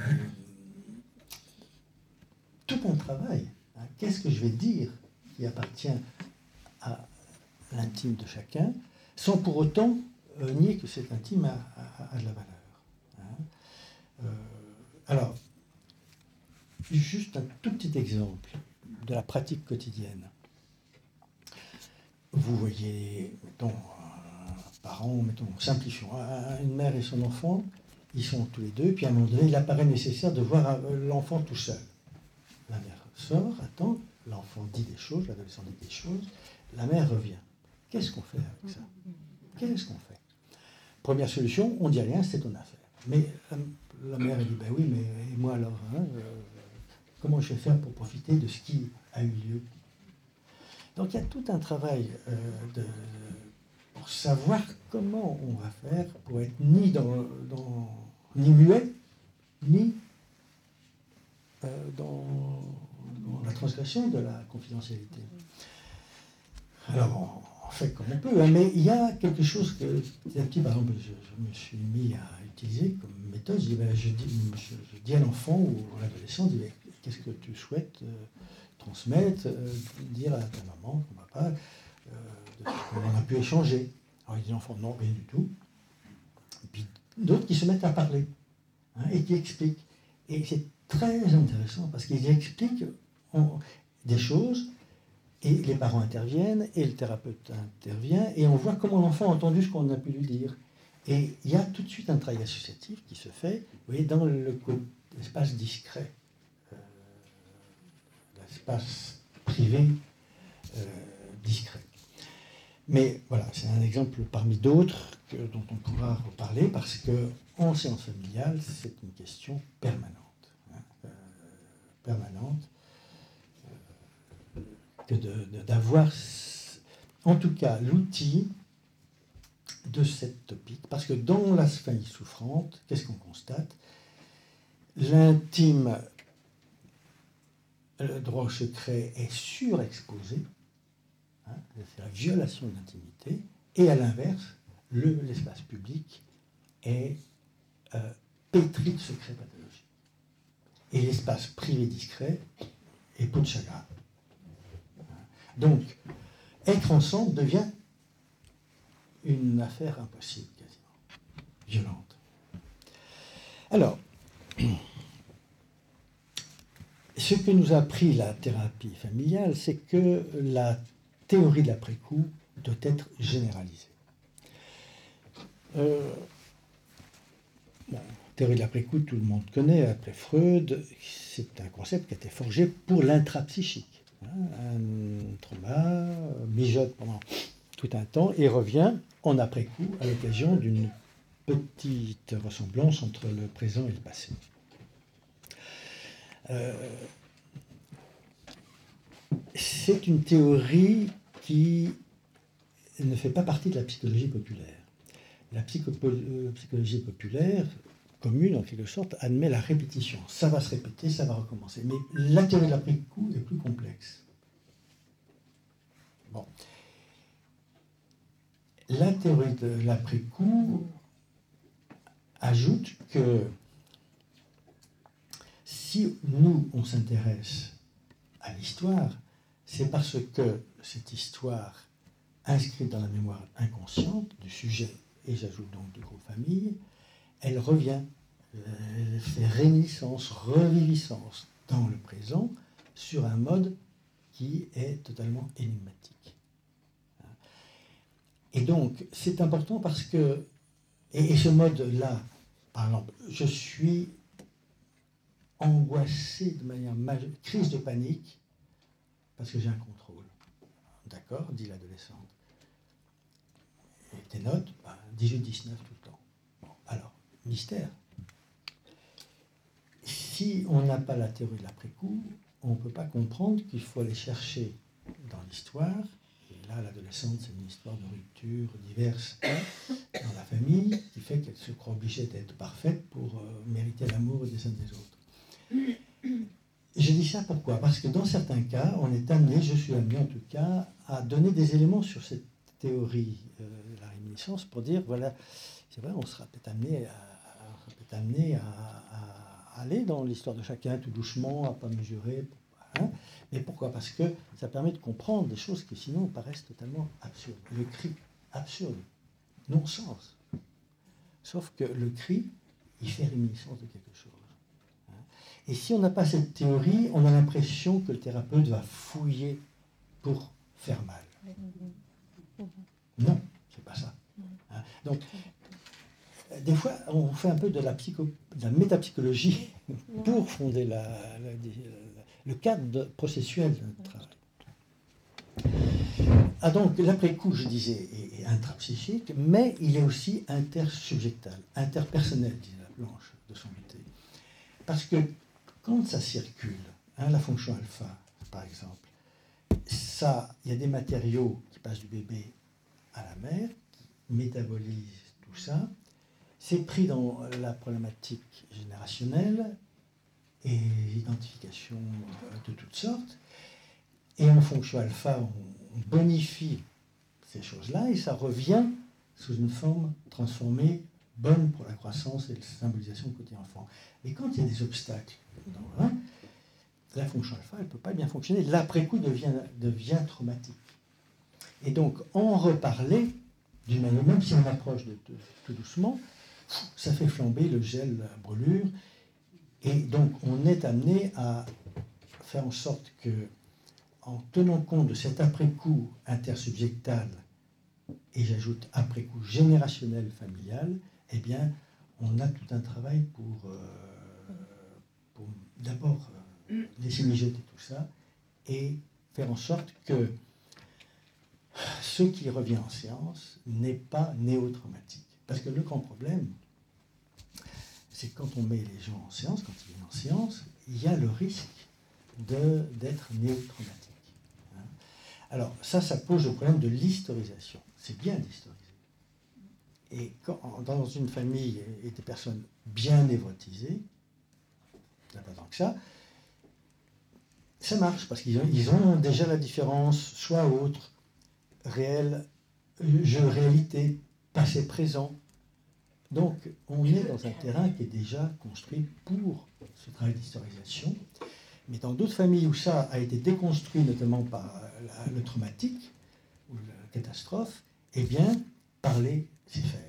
tout un travail. Hein. Qu'est-ce que je vais dire qui appartient à l'intime de chacun, sans pour autant euh, nier que cet intime a, a, a de la valeur. Hein. Euh, alors, juste un tout petit exemple de la pratique quotidienne. Vous voyez, mettons, un parent, mettons, simplifions, une mère et son enfant, ils sont tous les deux, puis à un moment donné, il apparaît nécessaire de voir l'enfant tout seul. La mère sort, attend, l'enfant dit des choses, l'adolescent dit des choses, la mère revient. Qu'est-ce qu'on fait avec ça? Qu'est-ce qu'on fait? Première solution, on ne dit rien, c'est ton affaire. Mais la, la mère elle dit, ben oui, mais et moi alors, hein, euh, comment je vais faire pour profiter de ce qui a eu lieu? Donc il y a tout un travail euh, de, pour savoir comment on va faire pour être ni, dans, dans, ni muet, ni euh, dans, dans la transgression de la confidentialité. Alors, on, on fait comme on peut, hein, mais il y a quelque chose que, un petit, par exemple, je, je me suis mis à utiliser comme méthode. Je dis, ben, je, dis, je, je dis à l'enfant ou à l'adolescent, je dis, ben, qu'est-ce que tu souhaites euh, transmettre, euh, dire à ta maman, ton papa, euh, on a pu échanger. Alors il dit l'enfant, non, rien du tout. Et puis d'autres qui se mettent à parler, hein, et qui expliquent. Et c'est très intéressant parce qu'ils expliquent on, des choses, et les parents interviennent, et le thérapeute intervient, et on voit comment l'enfant a entendu ce qu'on a pu lui dire. Et il y a tout de suite un travail associatif qui se fait, vous voyez, dans le, l'espace discret, euh, l'espace privé euh, discret. Mais voilà, c'est un exemple parmi d'autres que, dont on pourra reparler, parce qu'en séance familiale, c'est une question permanente. Hein, euh, permanente. Que de, de, d'avoir, en tout cas, l'outil de cette topique. Parce que dans la famille souffrante, qu'est-ce qu'on constate? L'intime, le droit au secret est surexposé, hein, c'est la violation de l'intimité, et à l'inverse, le, l'espace public est euh, pétri de secrets pathologiques. Et l'espace privé discret est peau de chagrin. Donc, être ensemble devient une affaire impossible, quasiment, violente. Alors, ce que nous a appris la thérapie familiale, c'est que la théorie de l'après-coup doit être généralisée. Euh, bon, théorie de l'après-coup, tout le monde connaît, après Freud, c'est un concept qui a été forgé pour l'intrapsychique. Un trauma mijote pendant tout un temps et revient en après-coup à l'occasion d'une petite ressemblance entre le présent et le passé. Euh, c'est une théorie qui ne fait pas partie de la psychologie populaire. La psycho- psychologie populaire, commune en quelque sorte, admet la répétition. Ça va se répéter, ça va recommencer. Mais la théorie de l'après-coup est plus complexe. Bon. La théorie de l'après-coup ajoute que si nous, on s'intéresse à l'histoire, c'est parce que cette histoire inscrite dans la mémoire inconsciente du sujet, et j'ajoute donc du groupe famille, elle revient, elle fait réminiscence, reviviscence dans le présent sur un mode qui est totalement énigmatique. Et donc, c'est important parce que, et, et ce mode-là, par exemple, je suis angoissé de manière majeure, crise de panique, parce que j'ai un contrôle. D'accord, dit l'adolescente. Et tes notes, ben, dix-huit dix-neuf tout le temps. Bon, alors, mystère. Si on n'a pas la théorie de l'après-coup, on ne peut pas comprendre qu'il faut aller chercher dans l'histoire. Et là, l'adolescente, c'est une histoire de rupture diverses dans la famille qui fait qu'elle se croit obligée d'être parfaite pour euh, mériter l'amour des uns des autres. Je dis ça pourquoi? Parce que dans certains cas, on est amené, je suis amené en tout cas, à donner des éléments sur cette théorie euh, de la réminiscence pour dire, voilà, c'est vrai, on sera peut-être amené à, on sera peut-être amené à, à aller dans l'histoire de chacun tout doucement, à ne pas mesurer. Hein. Mais pourquoi? Parce que ça permet de comprendre des choses qui sinon paraissent totalement absurdes. Le cri, absurde, non-sens. Sauf que le cri, il fait réminiscence de quelque chose. Hein. Et si on n'a pas cette théorie, on a l'impression que le thérapeute va fouiller pour faire mal. Non, c'est pas ça. Hein. Donc, des fois, on fait un peu de la, psycho, de la métapsychologie pour fonder la, la, la, le cadre de, processuel de notre travail. Ah donc, l'après-coup, je disais, est, est intrapsychique, mais il est aussi intersubjectal, interpersonnel, disait la Blanche de son beauté. Parce que quand ça circule, hein, la fonction alpha, par exemple, ça, il y a des matériaux qui passent du bébé à la mère, métabolise tout ça. C'est pris dans la problématique générationnelle et l'identification de toutes sortes. Et en fonction alpha, on bonifie ces choses-là et ça revient sous une forme transformée, bonne pour la croissance et la symbolisation du côté enfant. Et quand il y a des obstacles dans hein, la fonction alpha, elle ne peut pas bien fonctionner. L'après-coup devient, devient traumatique. Et donc, en reparler, d'une manière, même si on approche de, de, tout doucement, ça fait flamber le gel, la brûlure. Et donc, on est amené à faire en sorte que, en tenant compte de cet après-coup intersubjectal, et j'ajoute après-coup générationnel, familial, eh bien, on a tout un travail pour, euh, pour d'abord euh, laisser mijoter tout ça et faire en sorte que ce qui revient en séance n'est pas néo-traumatique. Parce que le grand problème, c'est que quand on met les gens en séance, quand ils viennent en séance, il y a le risque de, d'être néo-traumatique. Hein. Alors ça, ça pose le problème de l'historisation. C'est bien d'historiser. Et quand, dans une famille et des personnes bien névrotisées, il n'y a pas tant que ça, ça marche parce qu'ils ont, ils ont déjà la différence, soit autre, réel, jeu, réalité, passé, présent. Donc, on est dans un terrain qui est déjà construit pour ce travail d'historisation. Mais dans d'autres familles où ça a été déconstruit, notamment par la, le traumatique ou la catastrophe, eh bien, parler, c'est faire.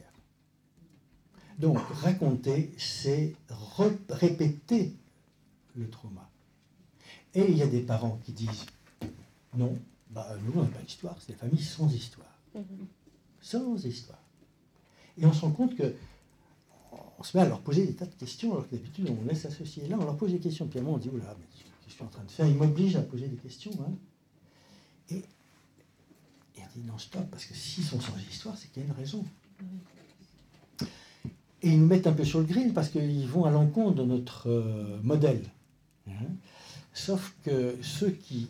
Donc, raconter, c'est re- répéter le trauma. Et il y a des parents qui disent non, bah, nous, on n'a pas d'histoire, c'est des familles sans histoire. Mm-hmm. Sans histoire. Et on se rend compte que on se met à leur poser des tas de questions, alors que d'habitude, on laisse associer. Là, on leur pose des questions, puis à un moment, on dit oula, mais qu'est-ce que je suis en train de faire? Ils m'obligent à poser des questions. Hein. Et, et on dit non, stop, parce que s'ils sont sans histoire, c'est qu'il y a une raison. Mm-hmm. Et ils nous mettent un peu sur le grill parce qu'ils vont à l'encontre de notre euh, modèle. Hein. Sauf que ceux qui...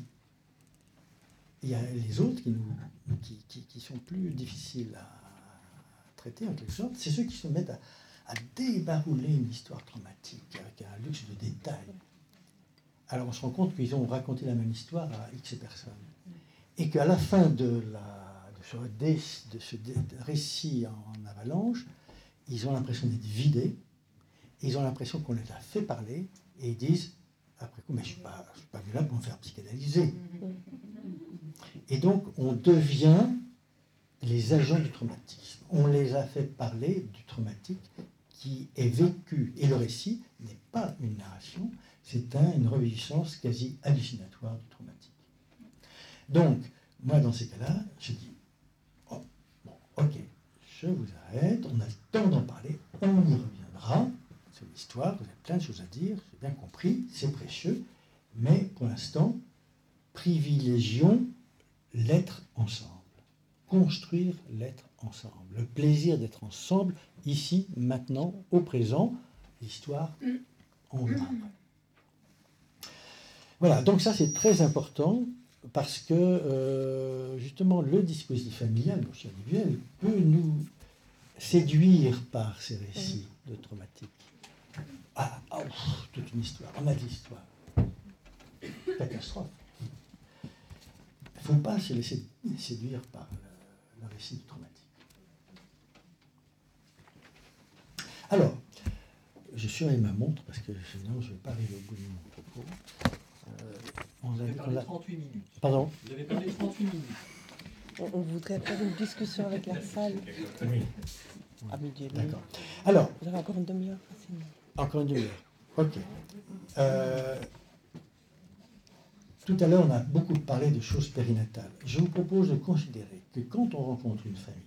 Il y a les autres qui, nous, qui, qui, qui sont plus difficiles à traiter, en quelque sorte. C'est ceux qui se mettent à, à débarouler une histoire traumatique avec un luxe de détails. Alors on se rend compte qu'ils ont raconté la même histoire à X personnes. Et qu'à la fin de, la, de ce, dé, de ce dé, de récit en avalanche, ils ont l'impression d'être vidés, ils ont l'impression qu'on les a fait parler, et ils disent, après coup, mais je ne suis, suis pas venu là pour me faire psychanalyser. Et donc, on devient les agents du traumatisme. On les a fait parler du traumatique qui est vécu. Et le récit n'est pas une narration, c'est un, une reviviscence quasi hallucinatoire du traumatique. Donc, moi, dans ces cas-là, je dis, oh, bon, ok, je vous arrête, on a le temps d'en parler, on y reviendra. C'est l'histoire, vous avez plein de choses à dire, j'ai bien compris, c'est précieux, mais pour l'instant, privilégions l'être ensemble. Construire l'être ensemble. Le plaisir d'être ensemble, ici, maintenant, au présent. L'histoire, on verra après. Voilà, donc ça c'est très important parce que euh, justement le dispositif familial, le dispositif individuel, peut nous séduire par ces récits de traumatiques. Ah, oh, toute une histoire, on a de l'histoire. Catastrophe. Il ne faut pas se laisser séduire par le, le récit du traumatique. Alors, je surveille ma montre parce que sinon je ne vais pas arriver au bout de mon propos. Euh, on Vous avez parlé a... trente-huit minutes. Pardon ? Vous avez parlé trente-huit minutes. On, on voudrait faire une discussion avec la salle. Oui. À midi et demi. D'accord. Alors. Vous avez encore une demi-heure facilement. Encore une demi-heure. Ok. Euh, tout à l'heure, on a beaucoup parlé de choses périnatales. Je vous propose de considérer que quand on rencontre une famille,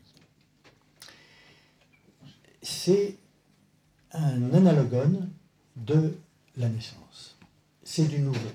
c'est un analogone de la naissance. C'est du nouveau.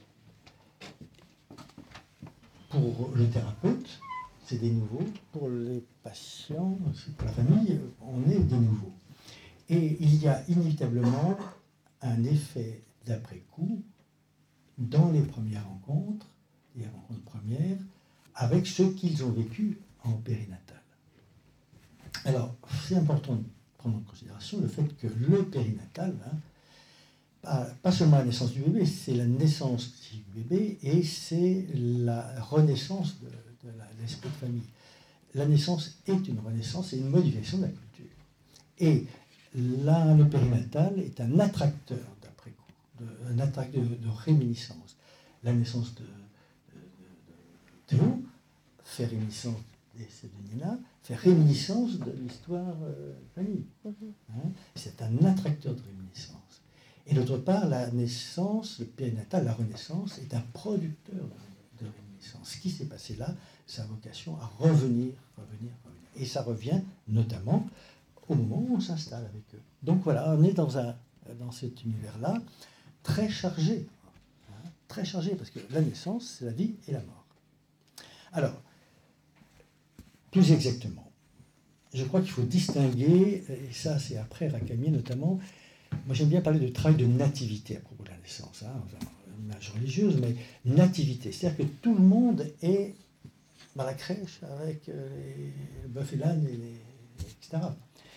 Pour le thérapeute, c'est des nouveaux. Pour les patients, pour la famille, on est des nouveaux. Et il y a inévitablement un effet d'après-coup dans les premières rencontres, les rencontres premières, avec ce qu'ils ont vécu en périnatal. Alors, c'est important de prendre en considération le fait que le périnatal, hein, pas, pas seulement la naissance du bébé, c'est la naissance du bébé et c'est la renaissance de, de la, l'esprit de famille. La naissance est une renaissance et une modification de la culture. Et là, le périnatal est un attracteur d'après-coup, de, un attracteur de, de réminiscence. La naissance de, de, de, de Théo fait réminiscence des de Nina, fait réminiscence de l'histoire euh, de famille. Hein, c'est un attracteur de réminiscence. Et d'autre part, la naissance, le périnatal, la renaissance, est un producteur de, de réminiscence. Ce qui s'est passé là, sa vocation à revenir, revenir, revenir. Et ça revient notamment au moment où on s'installe avec eux. Donc voilà, on est dans, un, dans cet univers-là très chargé. Hein, très chargé, parce que la naissance, c'est la vie et la mort. Alors, plus exactement, je crois qu'il faut distinguer, et ça c'est après Rakamier notamment, moi j'aime bien parler de travail de nativité à propos de la naissance, hein, une image religieuse, mais nativité, c'est-à-dire que tout le monde est dans la crèche avec les bœufs et l'âne, et les, et cetera.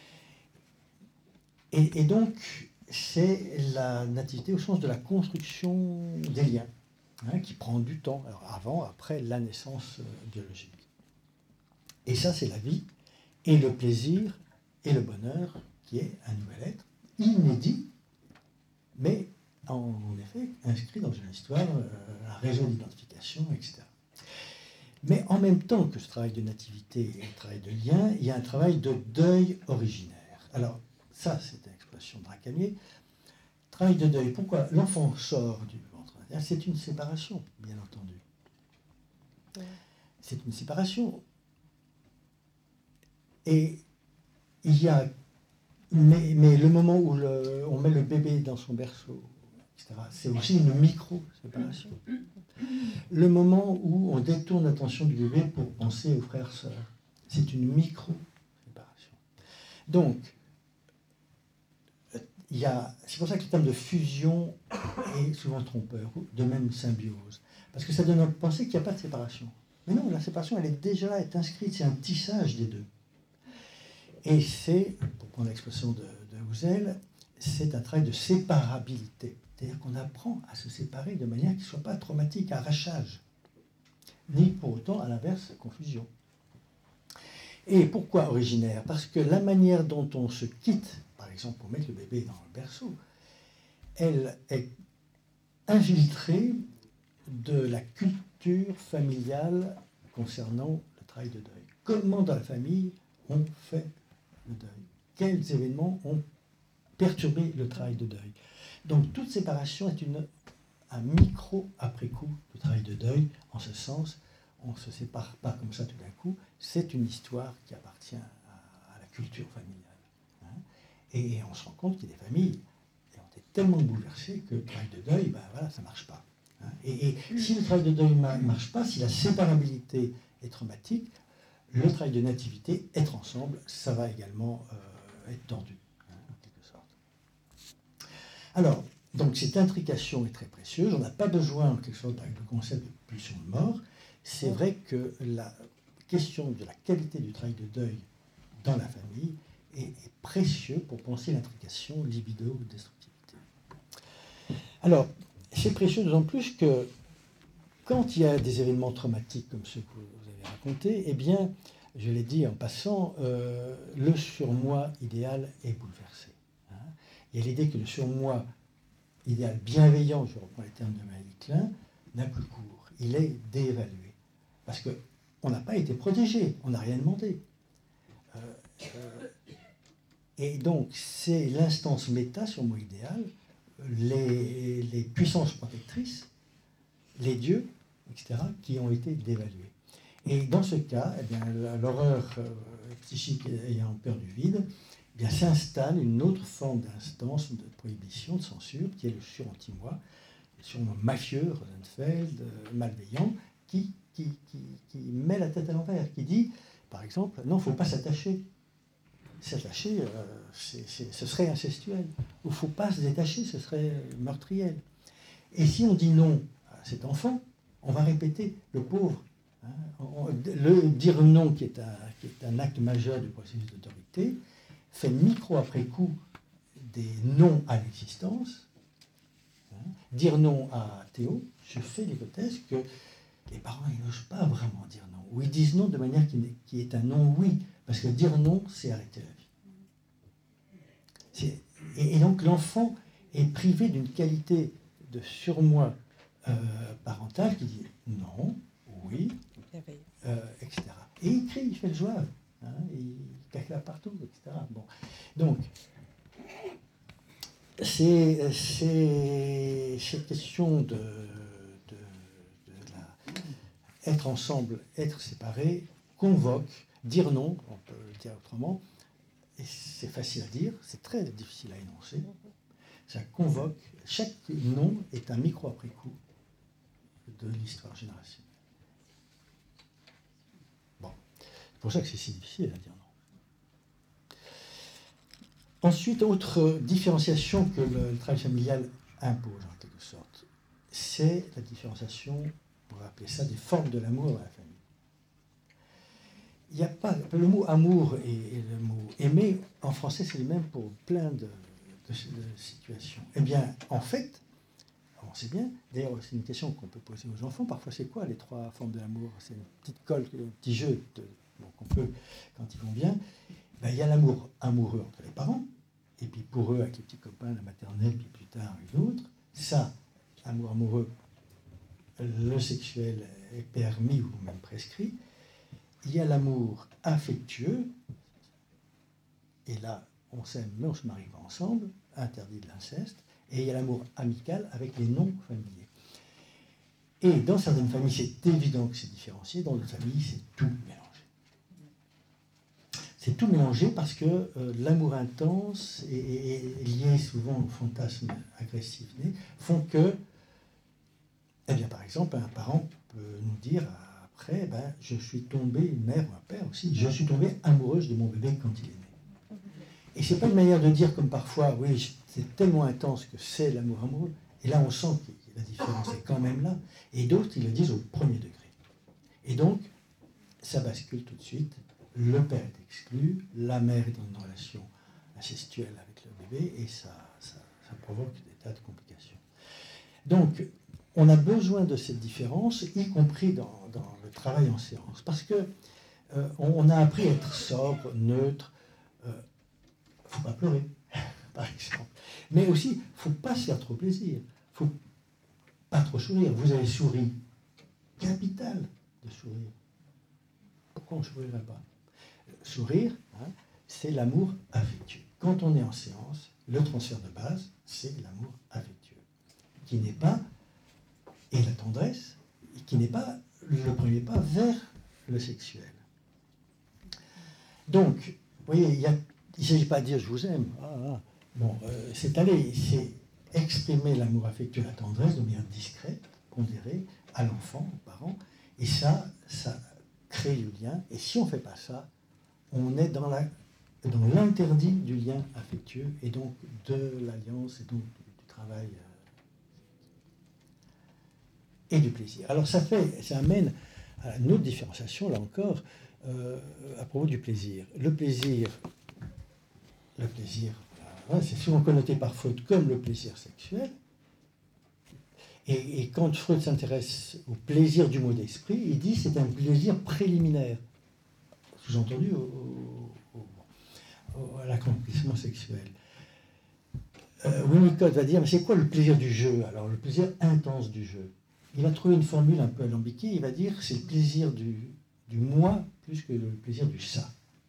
Et, et donc, c'est la nativité au sens de la construction des liens, hein, qui prend du temps, alors avant, après la naissance biologique. Et ça, c'est la vie, et le plaisir, et le bonheur, qui est un nouvel être, inédit, mais en effet inscrit dans une histoire, euh, un réseau d'identification, et cetera. Mais en même temps que ce travail de nativité et le travail de lien, il y a un travail de deuil originaire. Alors, ça, c'est une expression de Rakamier. Travail de deuil. Pourquoi l'enfant sort du ventre maternel? C'est une séparation, bien entendu. Ouais. C'est une séparation. Et il y a... Mais, mais le moment où le, on met le bébé dans son berceau, et cetera, c'est aussi une micro-séparation. Le moment où on détourne l'attention du bébé pour penser aux frères et sœurs, c'est une micro-séparation. Donc, il y a, c'est pour ça que le terme de fusion est souvent trompeur, de même symbiose. Parce que ça donne à penser qu'il n'y a pas de séparation. Mais non, la séparation, elle est déjà là, elle est inscrite, c'est un tissage des deux. Et c'est, pour prendre l'expression de, de Husserl, c'est un travail de séparabilité. C'est-à-dire qu'on apprend à se séparer de manière qui ne soit pas traumatique, arrachage, ni pour autant, à l'inverse, confusion. Et pourquoi originaire? Parce que la manière dont on se quitte, par exemple pour mettre le bébé dans le berceau, elle est infiltrée de la culture familiale concernant le travail de deuil. Comment dans la famille on fait le deuil? Quels événements ont perturbé le travail de deuil? Donc toute séparation est une, un micro après-coup du travail de deuil. En ce sens, on ne se sépare pas comme ça tout d'un coup. C'est une histoire qui appartient à, à la culture familiale. Hein. Et, et on se rend compte qu'il y a des familles qui ont été tellement bouleversées que le travail de deuil, ben voilà, ça ne marche pas. Hein. Et, et si le travail de deuil ne marche pas, si la séparabilité est traumatique, le travail de nativité, être ensemble, ça va également euh, être tordu, hein, en quelque sorte. Alors, donc cette intrication est très précieuse. On n'a pas besoin, en quelque sorte, avec le concept de pulsion de mort. C'est vrai que la question de la qualité du travail de deuil dans la famille est, est précieux pour penser l'intrication libido-destructivité. Alors, c'est précieux d'autant plus que quand il y a des événements traumatiques comme ceux que vous avez racontés, eh bien, je l'ai dit en passant, euh, le surmoi idéal est bouleversé. Hein. Il y a l'idée que le surmoi idéal bienveillant, je reprends les termes de Maëlle Klein, n'a plus cours. Il est déévalué. Parce qu'on n'a pas été protégé, on n'a rien demandé. Euh, euh, et donc, c'est l'instance méta, surmoi idéal, les, les puissances protectrices, les dieux, et cetera, qui ont été dévalués. Et dans ce cas, eh bien, l'horreur euh, psychique ayant peur du vide, eh bien, s'installe une autre forme d'instance de prohibition, de censure, qui est le sur-anti-moi, le sur-moi mafieux, Rosenfeld, euh, malveillant, qui, qui, qui, qui met la tête à l'envers, qui dit, par exemple, non, il ne faut pas s'attacher. S'attacher, euh, c'est, c'est, ce serait incestuel. Il ne faut pas se détacher, ce serait meurtriel. Et si on dit non à cet enfant, on va répéter, le pauvre, Hein. On, le dire non, qui est, un, qui est un acte majeur du processus d'autorité, fait micro après coup des non à l'existence. Hein. Dire non à Théo, je fais l'hypothèse que les parents n'osent pas vraiment dire non. Ou ils disent non de manière qui est, qui est un non oui. Parce que dire non, c'est arrêter la vie. Et, et donc l'enfant est privé d'une qualité de surmoi euh, parental qui dit non, oui, euh, et cetera. Et il crie, il fait le joie, hein, il caca partout, et cetera. Bon. Donc, c'est, c'est cette question de, de, de la, être ensemble, être séparés, convoque, dire non, on peut le dire autrement, et c'est facile à dire, c'est très difficile à énoncer. Ça convoque, chaque non est un micro après coup de l'histoire générationnelle. Bon, c'est pour ça que c'est si difficile à dire non. Ensuite, autre différenciation que le, le travail familial impose en quelque sorte, c'est la différenciation, on va appeler ça des formes de l'amour dans la famille. Il n'y a pas, le mot amour et, et le mot aimer, en français, c'est le même pour plein de, de, de situations. Eh bien, en fait, on sait bien, d'ailleurs, c'est une question qu'on peut poser aux enfants, parfois c'est quoi les trois formes de l'amour? C'est une petite colle, un petit jeu de, bon, qu'on peut, quand ils vont bien. Ben, il y a l'amour amoureux entre les parents, et puis pour eux, avec les petits copains, la maternelle, puis plus tard une autre. Ça, amour amoureux, le sexuel est permis ou même prescrit. Il y a l'amour affectueux, et là, on s'aime, mais on ne se marie pas ensemble, interdit de l'inceste, et il y a l'amour amical avec les non familiers. Et dans certaines familles, c'est évident que c'est différencié, dans d'autres familles, c'est tout mélangé. C'est tout mélangé parce que euh, l'amour intense et, et, et lié souvent au fantasme agressif font que, eh bien, par exemple, un parent peut nous dire après, ben, je suis tombé, une mère ou un père aussi, je suis tombée amoureuse de mon bébé quand il est né. Et ce n'est pas une manière de dire comme parfois, oui, c'est tellement intense que c'est l'amour amoureux. Et là, on sent que la différence est quand même là. Et d'autres, ils le disent au premier degré. Et donc, ça bascule tout de suite. Le père est exclu, la mère est dans une relation incestuelle avec le bébé, et ça, ça, ça provoque des tas de complications. Donc, on a besoin de cette différence, y compris dans, dans le travail en séance, parce que euh, on a appris à être sobre, neutre. Il euh, ne faut pas pleurer, par exemple. Mais aussi, il ne faut pas se faire trop plaisir. Il ne faut pas trop sourire. Vous avez souri. Capital de sourire. Pourquoi on ne sourirait pas? Sourire, hein, c'est l'amour affectueux. Quand on est en séance, le transfert de base, c'est l'amour affectueux, qui n'est pas, et la tendresse, qui n'est pas le premier pas vers le sexuel. Donc, vous voyez, il ne s'agit pas de dire « je vous aime ah, ». Ah. Bon, euh, c'est aller, c'est exprimer l'amour affectueux, la tendresse de manière discrète, pondérée, à l'enfant, aux parents, et ça, ça crée le lien. Et si on ne fait pas ça, on est dans, la, dans l'interdit du lien affectueux et donc de l'alliance et donc du, du travail euh, et du plaisir. Alors ça fait, ça amène à une autre différenciation, là encore, euh, à propos du plaisir. Le plaisir, le plaisir, euh, c'est souvent connoté par Freud comme le plaisir sexuel. Et, et quand Freud s'intéresse au plaisir du mot d'esprit, il dit que c'est un plaisir préliminaire, sous-entendu au, au, au, à l'accomplissement sexuel. Euh, Winnicott va dire, mais c'est quoi le plaisir du jeu? Alors, le plaisir intense du jeu. Il a trouvé une formule un peu alambiquée, il va dire que c'est le plaisir du, du moi plus que le plaisir du ça.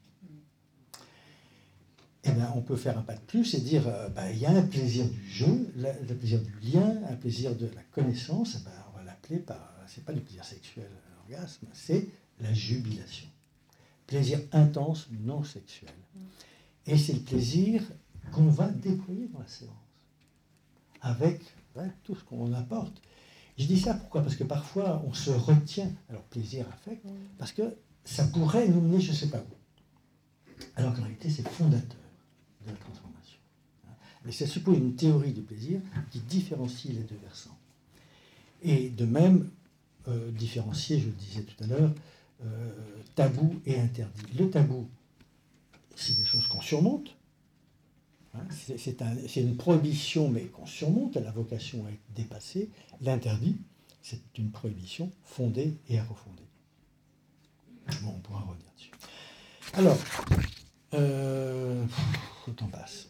Eh bien, on peut faire un pas de plus et dire, euh, ben, il y a un plaisir du jeu, la, le plaisir du lien, un plaisir de la connaissance, ben, on va l'appeler par, c'est pas du plaisir sexuel, l'orgasme, c'est la jubilation. Plaisir intense, non sexuel. Et c'est le plaisir qu'on va déployer dans la séance, avec ouais, tout ce qu'on apporte. Je dis ça pourquoi? Parce que parfois, on se retient, alors plaisir, affect, parce que ça pourrait nous mener je ne sais pas où. Alors qu'en réalité, c'est fondateur de la transformation. Mais ça suppose une théorie du plaisir qui différencie les deux versants. Et de même, euh, différencier, je le disais tout à l'heure, euh, tabou et interdit. Le tabou, c'est des choses qu'on surmonte. Hein, c'est, c'est, un, c'est une prohibition, mais qu'on surmonte, elle a vocation à être dépassée. L'interdit, c'est une prohibition fondée et à refonder. Bon, on pourra revenir dessus. Alors, euh, le temps passe.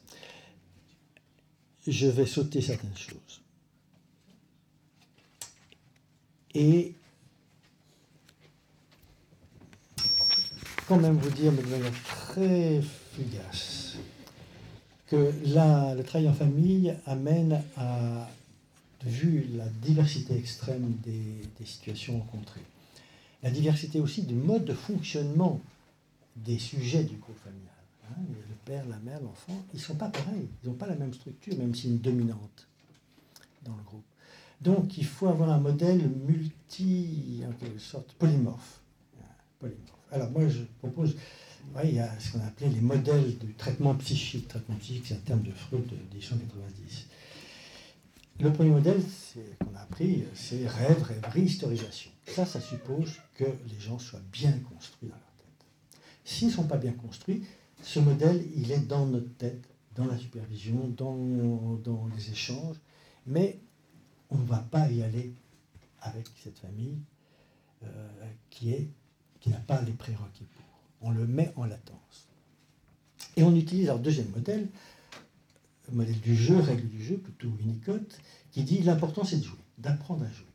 Je vais sauter certaines choses. Et quand même vous dire, mais de manière très fugace, que là, le travail en famille amène à, vu la diversité extrême des, des situations rencontrées, la diversité aussi du mode de fonctionnement des sujets du groupe familial. Hein, le père, la mère, l'enfant, ils ne sont pas pareils, ils n'ont pas la même structure, même si une dominante dans le groupe. Donc il faut avoir un modèle multi, en quelque sorte, polymorphe. polymorphe. Alors moi je propose, ouais, il y a ce qu'on a appelé les modèles du traitement psychique. Traitement psychique, c'est un terme de Freud des années quatre-vingt-dix. Le premier modèle c'est, qu'on a appris, c'est rêve, rêverie, historisation. Ça, ça suppose que les gens soient bien construits dans leur tête. S'ils ne sont pas bien construits, ce modèle, il est dans notre tête, dans la supervision, dans, dans les échanges, mais on ne va pas y aller avec cette famille euh, qui, est, qui n'a pas les prérequis pour. On le met en latence. Et on utilise un deuxième modèle, le modèle du jeu, règle du jeu, plutôt Winnicott, qui dit l'important c'est de jouer, d'apprendre à jouer.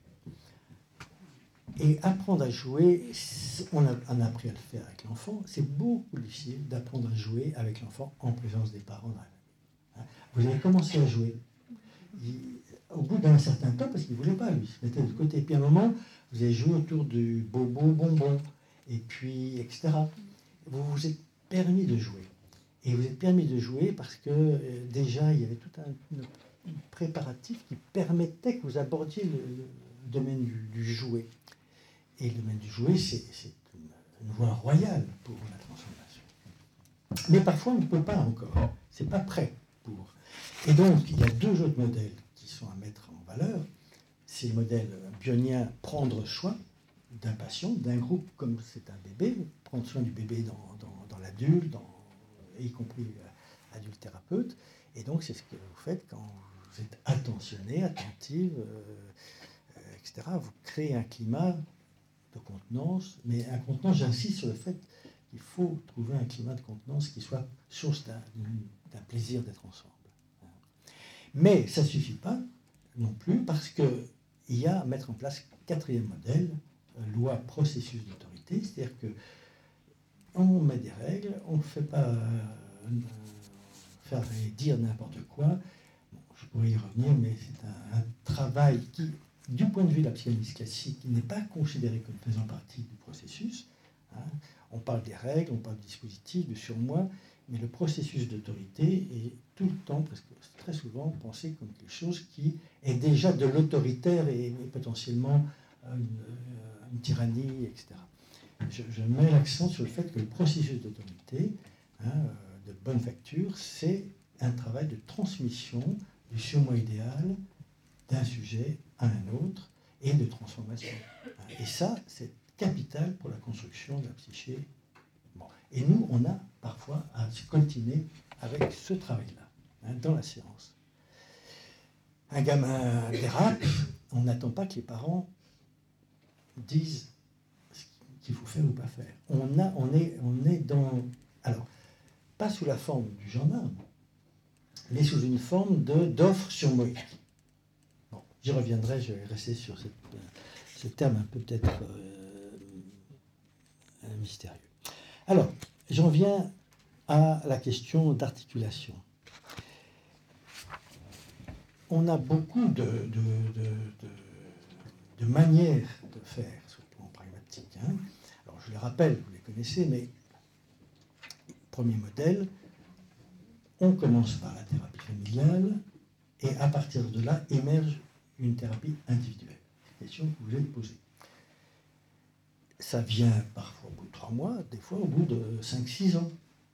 Et apprendre à jouer, on a, on a appris à le faire avec l'enfant, c'est beaucoup plus difficile d'apprendre à jouer avec l'enfant en présence des parents dans la famille. Vous avez commencé à jouer. Il, au bout d'un certain temps, parce qu'il ne voulait pas, lui, il se mettait de côté. Et puis à un moment, vous avez joué autour du bobo bonbon, et puis, et cetera. Vous vous êtes permis de jouer. Et vous êtes permis de jouer parce que euh, déjà, il y avait tout un, un préparatif qui permettait que vous abordiez le, le domaine du, du jouet. Et le domaine du jouet, c'est, c'est une, une voie royale pour la transformation. Mais parfois, on ne peut pas encore. Ce n'est pas prêt pour. Et donc, il y a deux autres modèles qui sont à mettre en valeur. C'est le modèle bionien prendre soin d'un patient, d'un groupe comme c'est un bébé, prendre soin du bébé dans, dans, dans l'adulte, dans, y compris adulte thérapeute. Et donc, c'est ce que vous faites quand vous êtes attentionné, attentive, euh, et cetera. Vous créez un climat de contenance, mais un contenance, j'insiste sur le fait qu'il faut trouver un climat de contenance qui soit source d'un, d'un plaisir d'être ensemble. Mais ça ne suffit pas non plus parce qu'il y a à mettre en place quatrième modèle, loi processus d'autorité, c'est-à-dire que on met des règles, on ne fait pas euh, faire et dire n'importe quoi. Bon, je pourrais y revenir, mais c'est un, un travail qui, du point de vue de la psychanalyse classique, n'est pas considéré comme faisant partie du processus. Hein. On parle des règles, on parle du dispositif, du surmoi, mais le processus d'autorité est tout le temps, parce que très souvent, pensé comme quelque chose qui est déjà de l'autoritaire et, et potentiellement une, une tyrannie, et cetera. Je, je mets l'accent sur le fait que le processus d'autorité, hein, de bonne facture, c'est un travail de transmission du surmoi idéal d'un sujet à un autre et de transformation. Et ça, c'est capital pour la construction de la psyché. Bon. Et nous, on a parfois à se coltiner avec ce travail-là, hein, dans la séance. Un gamin dérape, on n'attend pas que les parents disent ce qu'il faut faire ou pas faire. On, a, on, est, on est dans... Alors, pas sous la forme du gendarme, mais sous une forme de, d'offre surmoïque. Bon, j'y reviendrai, je vais rester sur cette, ce terme un peu peut-être euh, mystérieux. Alors, j'en viens à la question d'articulation. On a beaucoup de, de, de, de, de manières de faire sur le plan pragmatique. Hein. Alors, je les rappelle, vous les connaissez, mais premier modèle, on commence par la thérapie familiale et à partir de là émerge une thérapie individuelle. C'est une question que vous voulez poser. Ça vient parfois au bout de trois mois, des fois au bout de cinq six ans.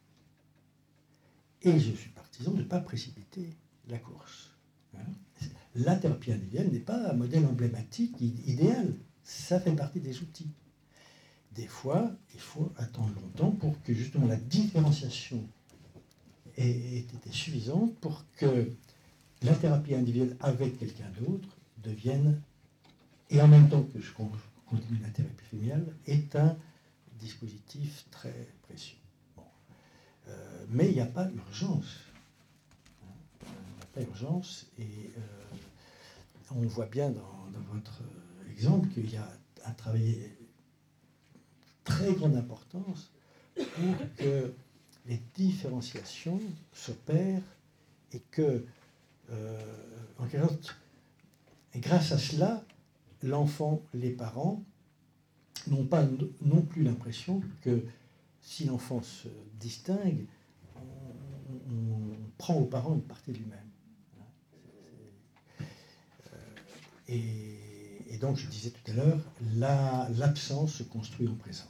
Et je suis partisan de ne pas précipiter la course. Hein. La thérapie individuelle n'est pas un modèle emblématique, idéal. ça fait partie des outils. Des fois, il faut attendre longtemps pour que justement la différenciation ait, ait été suffisante pour que la thérapie individuelle avec quelqu'un d'autre devienne, et en même temps que je continue la thérapie familiale, est un dispositif très précieux. Bon. Euh, mais il n'y a pas urgence. Il n'y a pas urgence, et euh, on voit bien dans, dans votre exemple qu'il y a un travail très grande importance pour que les différenciations s'opèrent et que, euh, en quelque sorte, et grâce à cela, l'enfant, les parents n'ont pas non plus l'impression que si l'enfant se distingue, on, on, on prend aux parents une partie de lui-même. Et, et donc, je disais tout à l'heure, la, l'absence se construit en présence.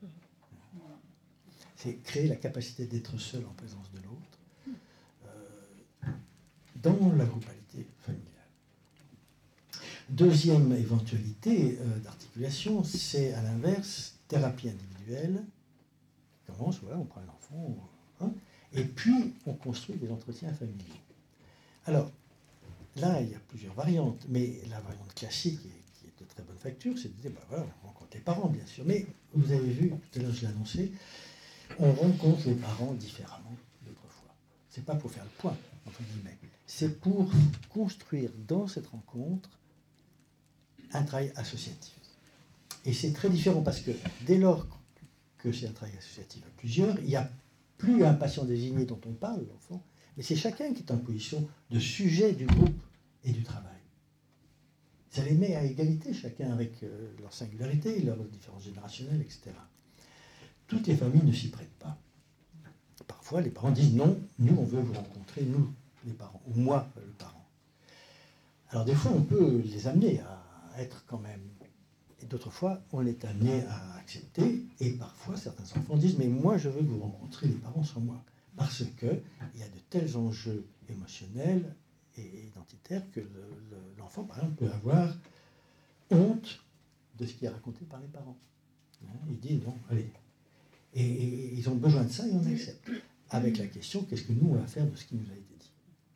C'est créer la capacité d'être seul en présence de l'autre euh, dans la groupalité familiale. Deuxième éventualité euh, d'articulation, c'est à l'inverse, thérapie individuelle. On commence, voilà, on prend un enfant, hein, et puis on construit des entretiens familiaux. Alors, là, il y a plusieurs variantes, mais la variante classique, qui est de très bonne facture, c'est de dire, ben voilà, on rencontre les parents, bien sûr, mais vous avez vu, tout à l'heure je l'ai annoncé, on rencontre les parents différemment d'autrefois. Ce n'est pas pour faire le point, entre guillemets. C'est pour construire dans cette rencontre un travail associatif. Et c'est très différent parce que dès lors que c'est un travail associatif à plusieurs, il n'y a plus un patient désigné dont on parle, l'enfant, mais c'est chacun qui est en position de sujet du groupe et du travail. Ça les met à égalité, chacun avec euh, leur singularité, leurs différences générationnelles, et cetera. Toutes les familles ne s'y prêtent pas. Parfois, les parents disent non, nous, on veut vous rencontrer, nous, les parents, ou moi, le parent. Alors, des fois, on peut les amener à être quand même. Et d'autres fois, on les amené à accepter. Et parfois, certains enfants disent mais moi, je veux que vous rencontriez les parents sans moi. Parce qu'il y a de tels enjeux émotionnels et identitaires que le, le, l'enfant, par exemple, peut avoir honte de ce qui est raconté par les parents. Hein, il dit non, allez. Et, et ils ont besoin de ça et on accepte. Avec la question, qu'est-ce que nous, on va faire de ce qui nous a été dit?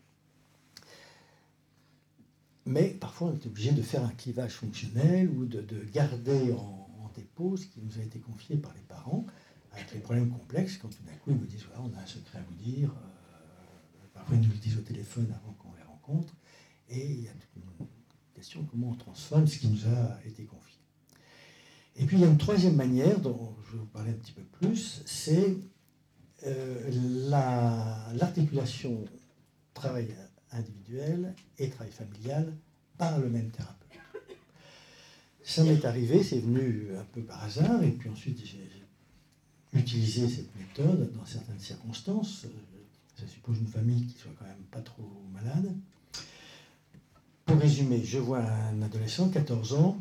Mais parfois, on est obligé de faire un clivage fonctionnel ou de, de garder en, en dépôt ce qui nous a été confié par les parents, avec les problèmes complexes, quand tout d'un coup, ils vous disent voilà, on a un secret à vous dire. Euh, parfois, ils nous le disent au téléphone avant qu'on les rencontre. Et il y a toute une question comment on transforme ce qui nous a été confié. Et puis, il y a une troisième manière, dont je vais vous parler un petit peu plus, c'est euh, la, l'articulation travail individuel et travail familial par le même thérapeute. Ça m'est arrivé, c'est venu un peu par hasard, et puis ensuite j'ai utilisé cette méthode dans certaines circonstances. Ça suppose une famille qui soit quand même pas trop malade. Pour résumer, je vois un adolescent, quatorze ans,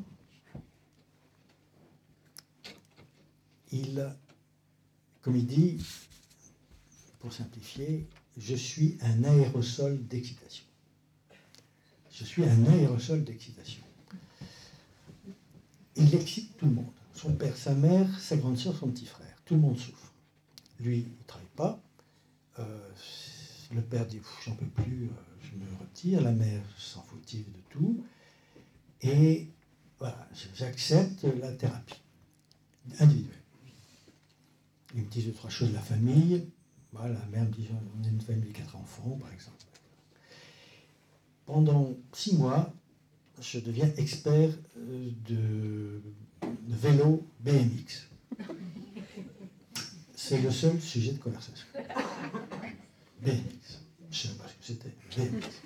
il, comme il dit, pour simplifier, je suis un aérosol d'excitation. Je suis un aérosol d'excitation. Il excite tout le monde. Son père, sa mère, sa grande sœur, son petit frère. Tout le monde souffre. Lui, il ne travaille pas. Euh, le père dit, j'en peux plus, euh, je me retire. La mère s'en fautive de tout. Et voilà, j'accepte la thérapie individuelle. Il me dit deux, trois choses de la famille. Voilà, la mère me dit, on est une famille de quatre enfants, par exemple. Pendant six mois, je deviens expert de, de vélo B M X. C'est le seul sujet de conversation. B M X. Je ne sais pas ce que c'était. B M X.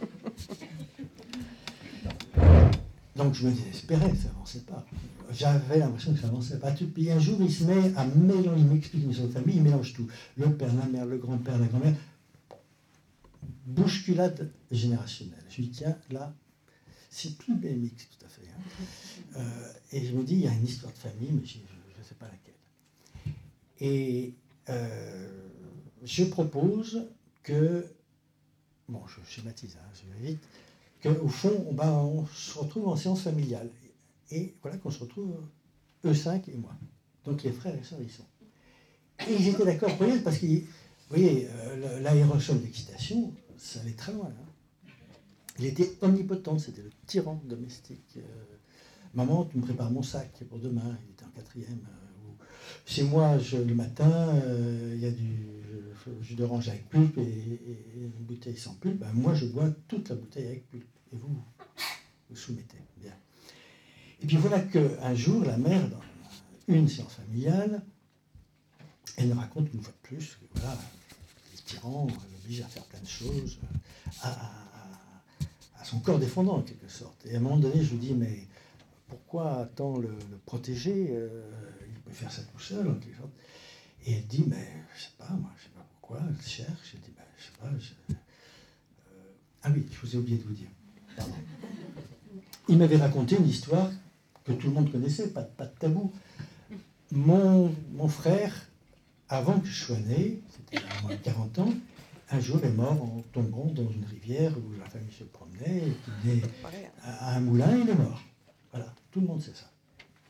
Donc je me désespérais, ça n'avançait pas. J'avais l'impression que ça n'avançait pas. Puis un jour, il se met à mélanger, il m'explique une autre famille, il mélange tout. Le père, la mère, le grand-père, la grand-mère. Bousculade générationnelle. Je lui dis, tiens, là, c'est plus B M X tout à fait. Hein. Euh, et je me dis, il y a une histoire de famille, mais je ne sais pas laquelle. Et euh, je propose que, bon, je schématise, hein, je vais vite, qu'au fond, on, bah, on se retrouve en séance familiale. Et voilà qu'on se retrouve, eux cinq et moi. Donc les frères et sœurs, ils sont. Et ils étaient d'accord pour elle parce que, vous voyez, euh, l'aérosol d'excitation, ça allait très loin. Hein. Il était omnipotent, c'était le tyran domestique. Euh, Maman, tu me prépares mon sac pour demain. Il était en quatrième. Euh, chez moi, je, le matin, il euh, y a du jus d'orange avec pulpe et, et, et une bouteille sans pulpe. Ben, moi, je bois toute la bouteille avec pulpe. Et vous, vous soumettez. Bien. Et puis voilà qu'un jour, la mère, dans une séance familiale, elle nous raconte une fois de plus que voilà, les tyrans l'obligent à faire plein de choses, à, à, à son corps défendant en quelque sorte. Et à un moment donné, je lui dis, mais pourquoi tant le, le protéger euh, Il peut faire ça tout seul en quelque sorte. Et elle dit, mais je sais pas, moi, je sais pas pourquoi, elle cherche. Elle dit, ben, je sais pas. Je... Euh... Ah oui, je vous ai oublié de vous dire. Pardon. Il m'avait raconté une histoire que tout le monde connaissait, pas, pas de tabou. Mon, mon frère, avant que je sois né, c'était il y a moins de quarante ans, un jour est mort en tombant dans une rivière où la famille se promenait, et qui venait à un moulin, il est mort. Voilà, tout le monde sait ça.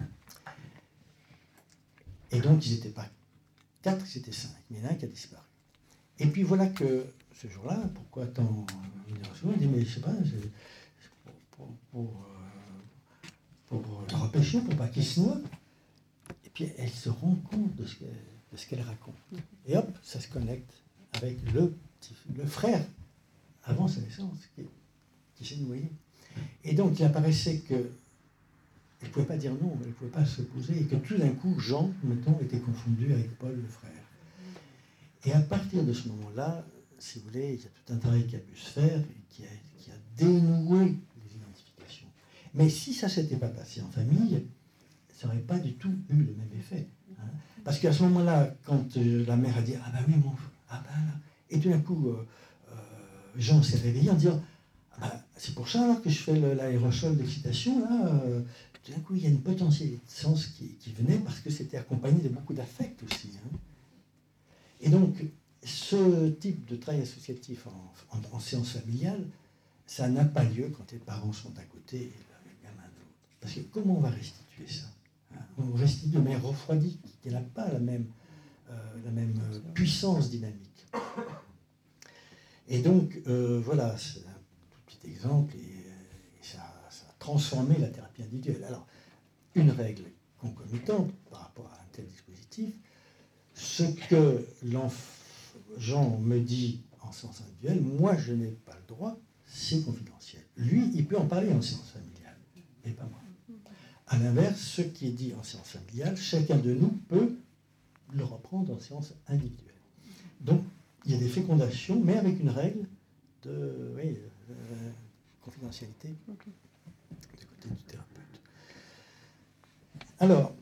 Et donc, ils n'étaient pas quatre, ils étaient cinq, mais il y en a un qui a disparu. Et puis voilà que ce jour-là, pourquoi tant génération, il dit, mais je sais pas, pour, pour, pour, pour, pour le repêcher, pour pas qu'il se noie. Et puis elle se rend compte de ce qu'elle, de ce qu'elle raconte. Et hop, ça se connecte avec le, petit, le frère, avant sa naissance, qui, qui s'est noyé. Et donc il apparaissait que elle ne pouvait pas dire non, elle ne pouvait pas s'opposer, et que tout d'un coup, Jean, mettons, était confondu avec Paul, le frère. Et à partir de ce moment-là, si vous voulez, il y a tout un travail qui a pu se faire, et qui a, qui a dénoué les identifications. Mais si ça ne s'était pas passé en famille, ça n'aurait pas du tout eu le même effet. Hein. Parce qu'à ce moment-là, quand euh, la mère a dit « Ah ben oui, mon frère, ah ben là », et tout d'un coup, euh, euh, Jean s'est réveillé en disant « Ah ben, c'est pour ça alors que je fais le, l'aérosol d'excitation, là euh, ». Tout d'un coup, il y a une potentialité de sens qui, qui venait parce que c'était accompagné de beaucoup d'affect aussi. Hein. Et donc, ce type de travail associatif en, en, en séance familiale, ça n'a pas lieu quand les parents sont à côté et le gamin de l'autre. Parce que comment on va restituer ça, hein? On restitue de manière refroidie, qui n'a pas la même, euh, la même euh, puissance dynamique. Et donc, euh, voilà, c'est un tout petit exemple, et, et ça, ça a transformé la thérapie individuelle. Alors, une règle concomitante par rapport à un tel dispositif, ce que Jean me dit en séance individuelle, moi je n'ai pas le droit, c'est confidentiel. Lui, il peut en parler en séance familiale, mais pas moi. À l'inverse, ce qui est dit en séance familiale, chacun de nous peut le reprendre en séance individuelle. Donc, il y a des fécondations, mais avec une règle de oui, euh, confidentialité du côté du thérapeute. Alors,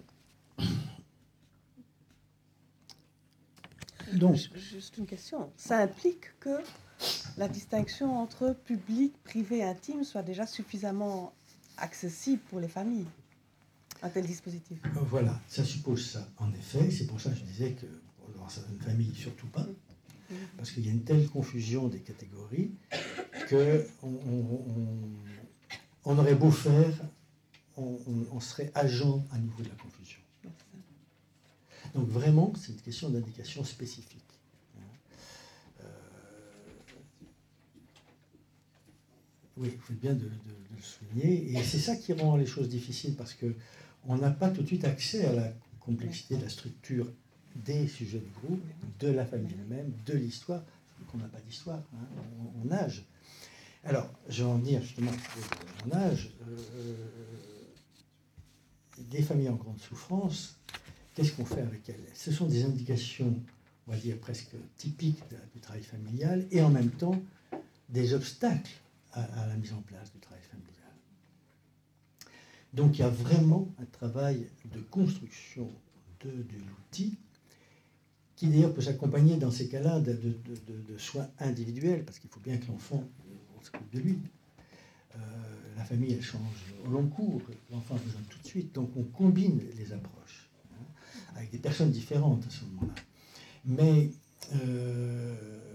donc, juste une question. Ça implique que la distinction entre public, privé et intime soit déjà suffisamment accessible pour les familles, un tel dispositif. Voilà, ça suppose ça. En effet, c'est pour ça que je disais que dans certaines familles, surtout pas, parce qu'il y a une telle confusion des catégories qu'on on, on, on aurait beau faire, on, on, on serait agent à nouveau de la confusion. Donc vraiment, c'est une question d'indication spécifique. Euh, oui, il faut bien de, de, de le souligner. Et c'est ça qui rend les choses difficiles, parce qu'on n'a pas tout de suite accès à la complexité de la structure des sujets de groupe, de la famille elle-même, de l'histoire, qu'on n'a pas d'histoire, hein, on, on nage. Alors, je vais en venir justement au nage. Euh, des familles en grande souffrance, qu'est-ce qu'on fait avec elles? Ce sont des indications, on va dire, presque typiques du travail familial, et en même temps des obstacles à, à la mise en place du travail familial. Donc il y a vraiment un travail de construction de, de l'outil, qui d'ailleurs peut s'accompagner dans ces cas-là de, de, de, de soins individuels, parce qu'il faut bien que l'enfant, on s'occupe de lui. Euh, la famille, elle change au long cours, l'enfant a besoin tout de suite, donc on combine les approches, hein, avec des personnes différentes à ce moment-là. Mais euh,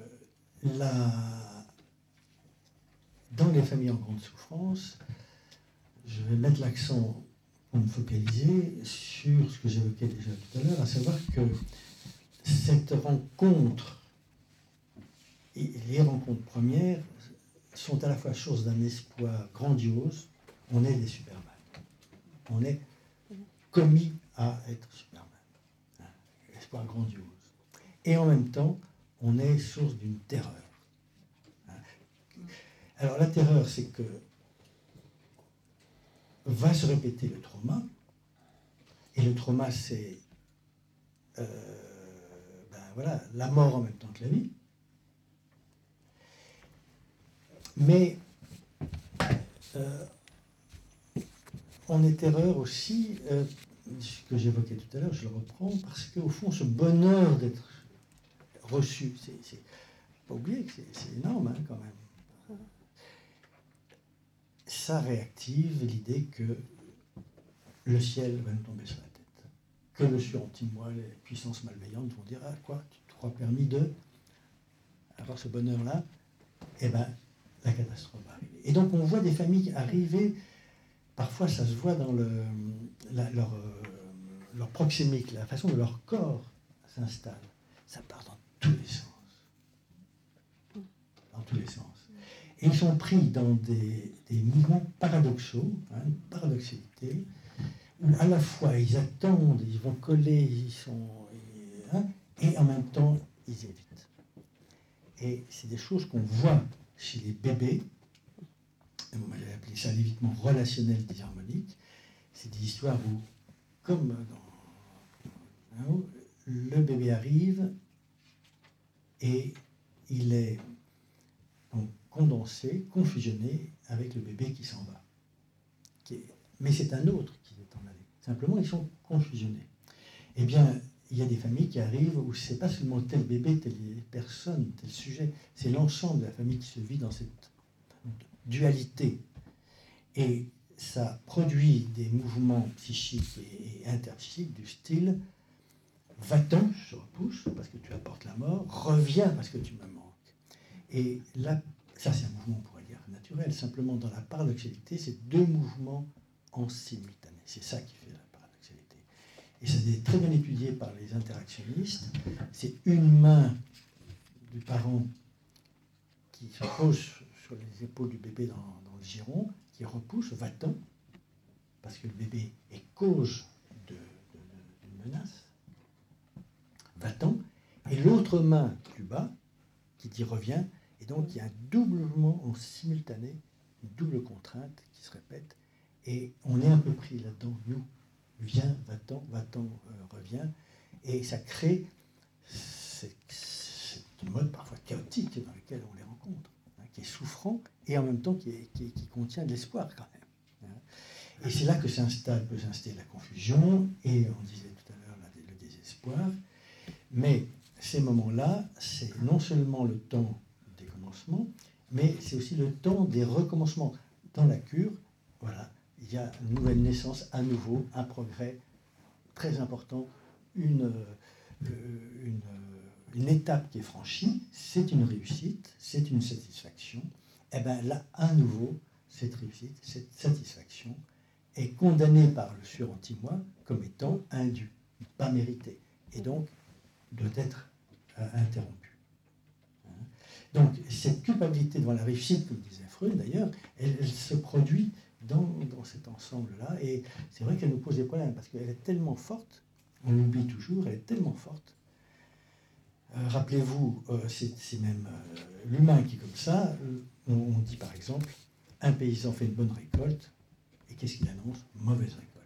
la... dans les familles en grande souffrance, je vais mettre l'accent pour me focaliser sur ce que j'évoquais déjà tout à l'heure, à savoir que cette rencontre et les rencontres premières sont à la fois source d'un espoir grandiose. On est des Superman. On est commis à être Superman. Un espoir grandiose. Et en même temps, on est source d'une terreur. Alors la terreur, c'est que va se répéter le trauma. Et le trauma, c'est euh, ben voilà, la mort en même temps que la vie. Mais euh, on est terreur aussi, euh, ce que j'évoquais tout à l'heure, je le reprends, parce qu'au fond, ce bonheur d'être reçu, c'est, c'est pas oublier que c'est, c'est énorme hein, quand même. Ça réactive l'idée que le ciel va nous tomber sur la tête, que le suranti-moi, les puissances malveillantes vont dire ah quoi, tu te crois permis de avoir ce bonheur-là, eh ben la catastrophe va arriver. Et donc on voit des familles arriver, parfois ça se voit dans le, la, leur, euh, leur proxémique, la façon dont leur corps s'installe. Ça part dans tous les sens. Dans tous les sens. Et ils sont pris dans des, des mouvements paradoxaux, hein, une paradoxalité, où à la fois ils attendent, ils vont coller, ils sont, hein, et en même temps ils évitent. Et c'est des choses qu'on voit chez les bébés. Moi j'avais appelé ça l'évitement relationnel disharmonique. C'est des histoires où, comme dans, hein, le bébé arrive et il est donc condensé, confusionné avec le bébé qui s'en va. Qui est, mais c'est un autre qui est en allé. Simplement, ils sont confusionnés. Eh bien, il y a des familles qui arrivent où c'est pas seulement tel bébé, telle personne, tel sujet, c'est l'ensemble de la famille qui se vit dans cette dualité. Et ça produit des mouvements psychiques et interpsychiques du style « va-t'en, je repousse parce que tu apportes la mort, reviens parce que tu me manques ». Et là, ça c'est un mouvement, on pourrait dire, naturel. Simplement, dans la paradoxalité, c'est deux mouvements en simultané. C'est ça qui fait la paradoxalité. Et ça est très bien étudié par les interactionnistes. C'est une main du parent qui se pose sur les épaules du bébé dans, dans le giron, qui repousse, va-t'en, parce que le bébé est cause de, de, de, d'une menace, va-t'en, et l'autre main plus bas, qui dit reviens, et donc il y a un double mouvement en simultané, une double contrainte qui se répète, et on est un peu pris là-dedans, nous, viens, va-t'en, va-t'en, euh, reviens, et ça crée cette, cette mode parfois chaotique dans lequel on les rencontre, hein, qui est souffrant, et en même temps qui, est, qui, qui contient de l'espoir quand même. Hein. Et c'est là que s'installe, peut s'installer la confusion, et on disait tout à l'heure là, le désespoir, mais ces moments-là, c'est non seulement le temps des commencements, mais c'est aussi le temps des recommencements. Dans la cure, voilà, il y a une nouvelle naissance, à nouveau, un progrès très important, une, euh, une, une étape qui est franchie, c'est une réussite, c'est une satisfaction. Et bien là, à nouveau, cette réussite, cette satisfaction est condamnée par le suranti-moi comme étant indue, pas méritée, et donc doit être euh, interrompue. Donc cette culpabilité devant la réussite, comme disait Freud d'ailleurs, elle, elle se produit dans, dans cet ensemble-là, et c'est vrai qu'elle nous pose des problèmes, parce qu'elle est tellement forte, on l'oublie toujours, elle est tellement forte. Euh, rappelez-vous, euh, c'est, c'est même euh, l'humain qui est comme ça. On, on dit par exemple, un paysan fait une bonne récolte, et qu'est-ce qu'il annonce? Mauvaise récolte.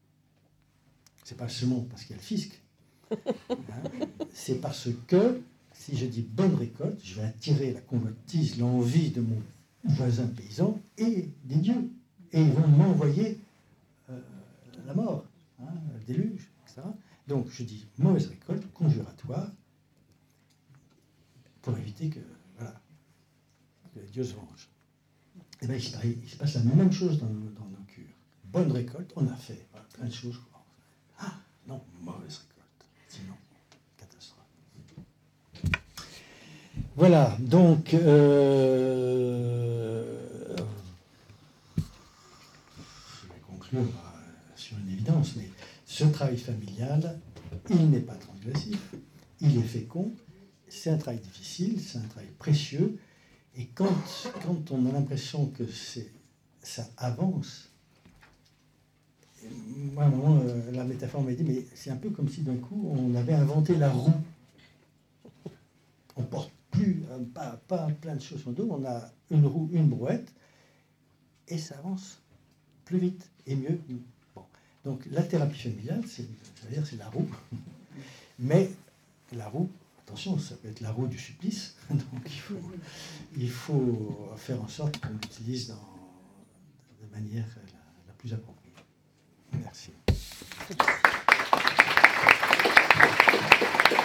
C'est pas seulement parce qu'il y a le fisc, hein, c'est parce que si je dis bonne récolte, je vais attirer la convoitise, l'envie de mon voisin paysan et des dieux. Et ils vont m'envoyer euh, la mort, hein, le déluge, et cetera. Donc je dis mauvaise récolte, conjuratoire, pour éviter que, voilà, que Dieu se venge. Et bien il se, passe, il se passe la même chose dans, dans nos cures. Bonne récolte, on a fait voilà, plein de choses. Ah non, mauvaise récolte. Sinon, catastrophe. Voilà, donc euh, je vais conclure sur une ce travail familial, il n'est pas transgressif, il est fécond, c'est un travail difficile, c'est un travail précieux, et quand, quand on a l'impression que c'est, ça avance, moi à un moment, euh, la métaphore m'a dit, mais c'est un peu comme si d'un coup on avait inventé la roue. On ne porte plus, euh, pas, pas plein de choses sur le dos, on a une roue, une brouette, et ça avance plus vite et mieux. Bon. Donc la thérapie familiale, c'est, c'est-à-dire c'est la roue, mais la roue, attention, ça peut être la roue du supplice, donc il faut, il faut faire en sorte qu'on l'utilise dans, de manière la, la plus appropriée. Merci.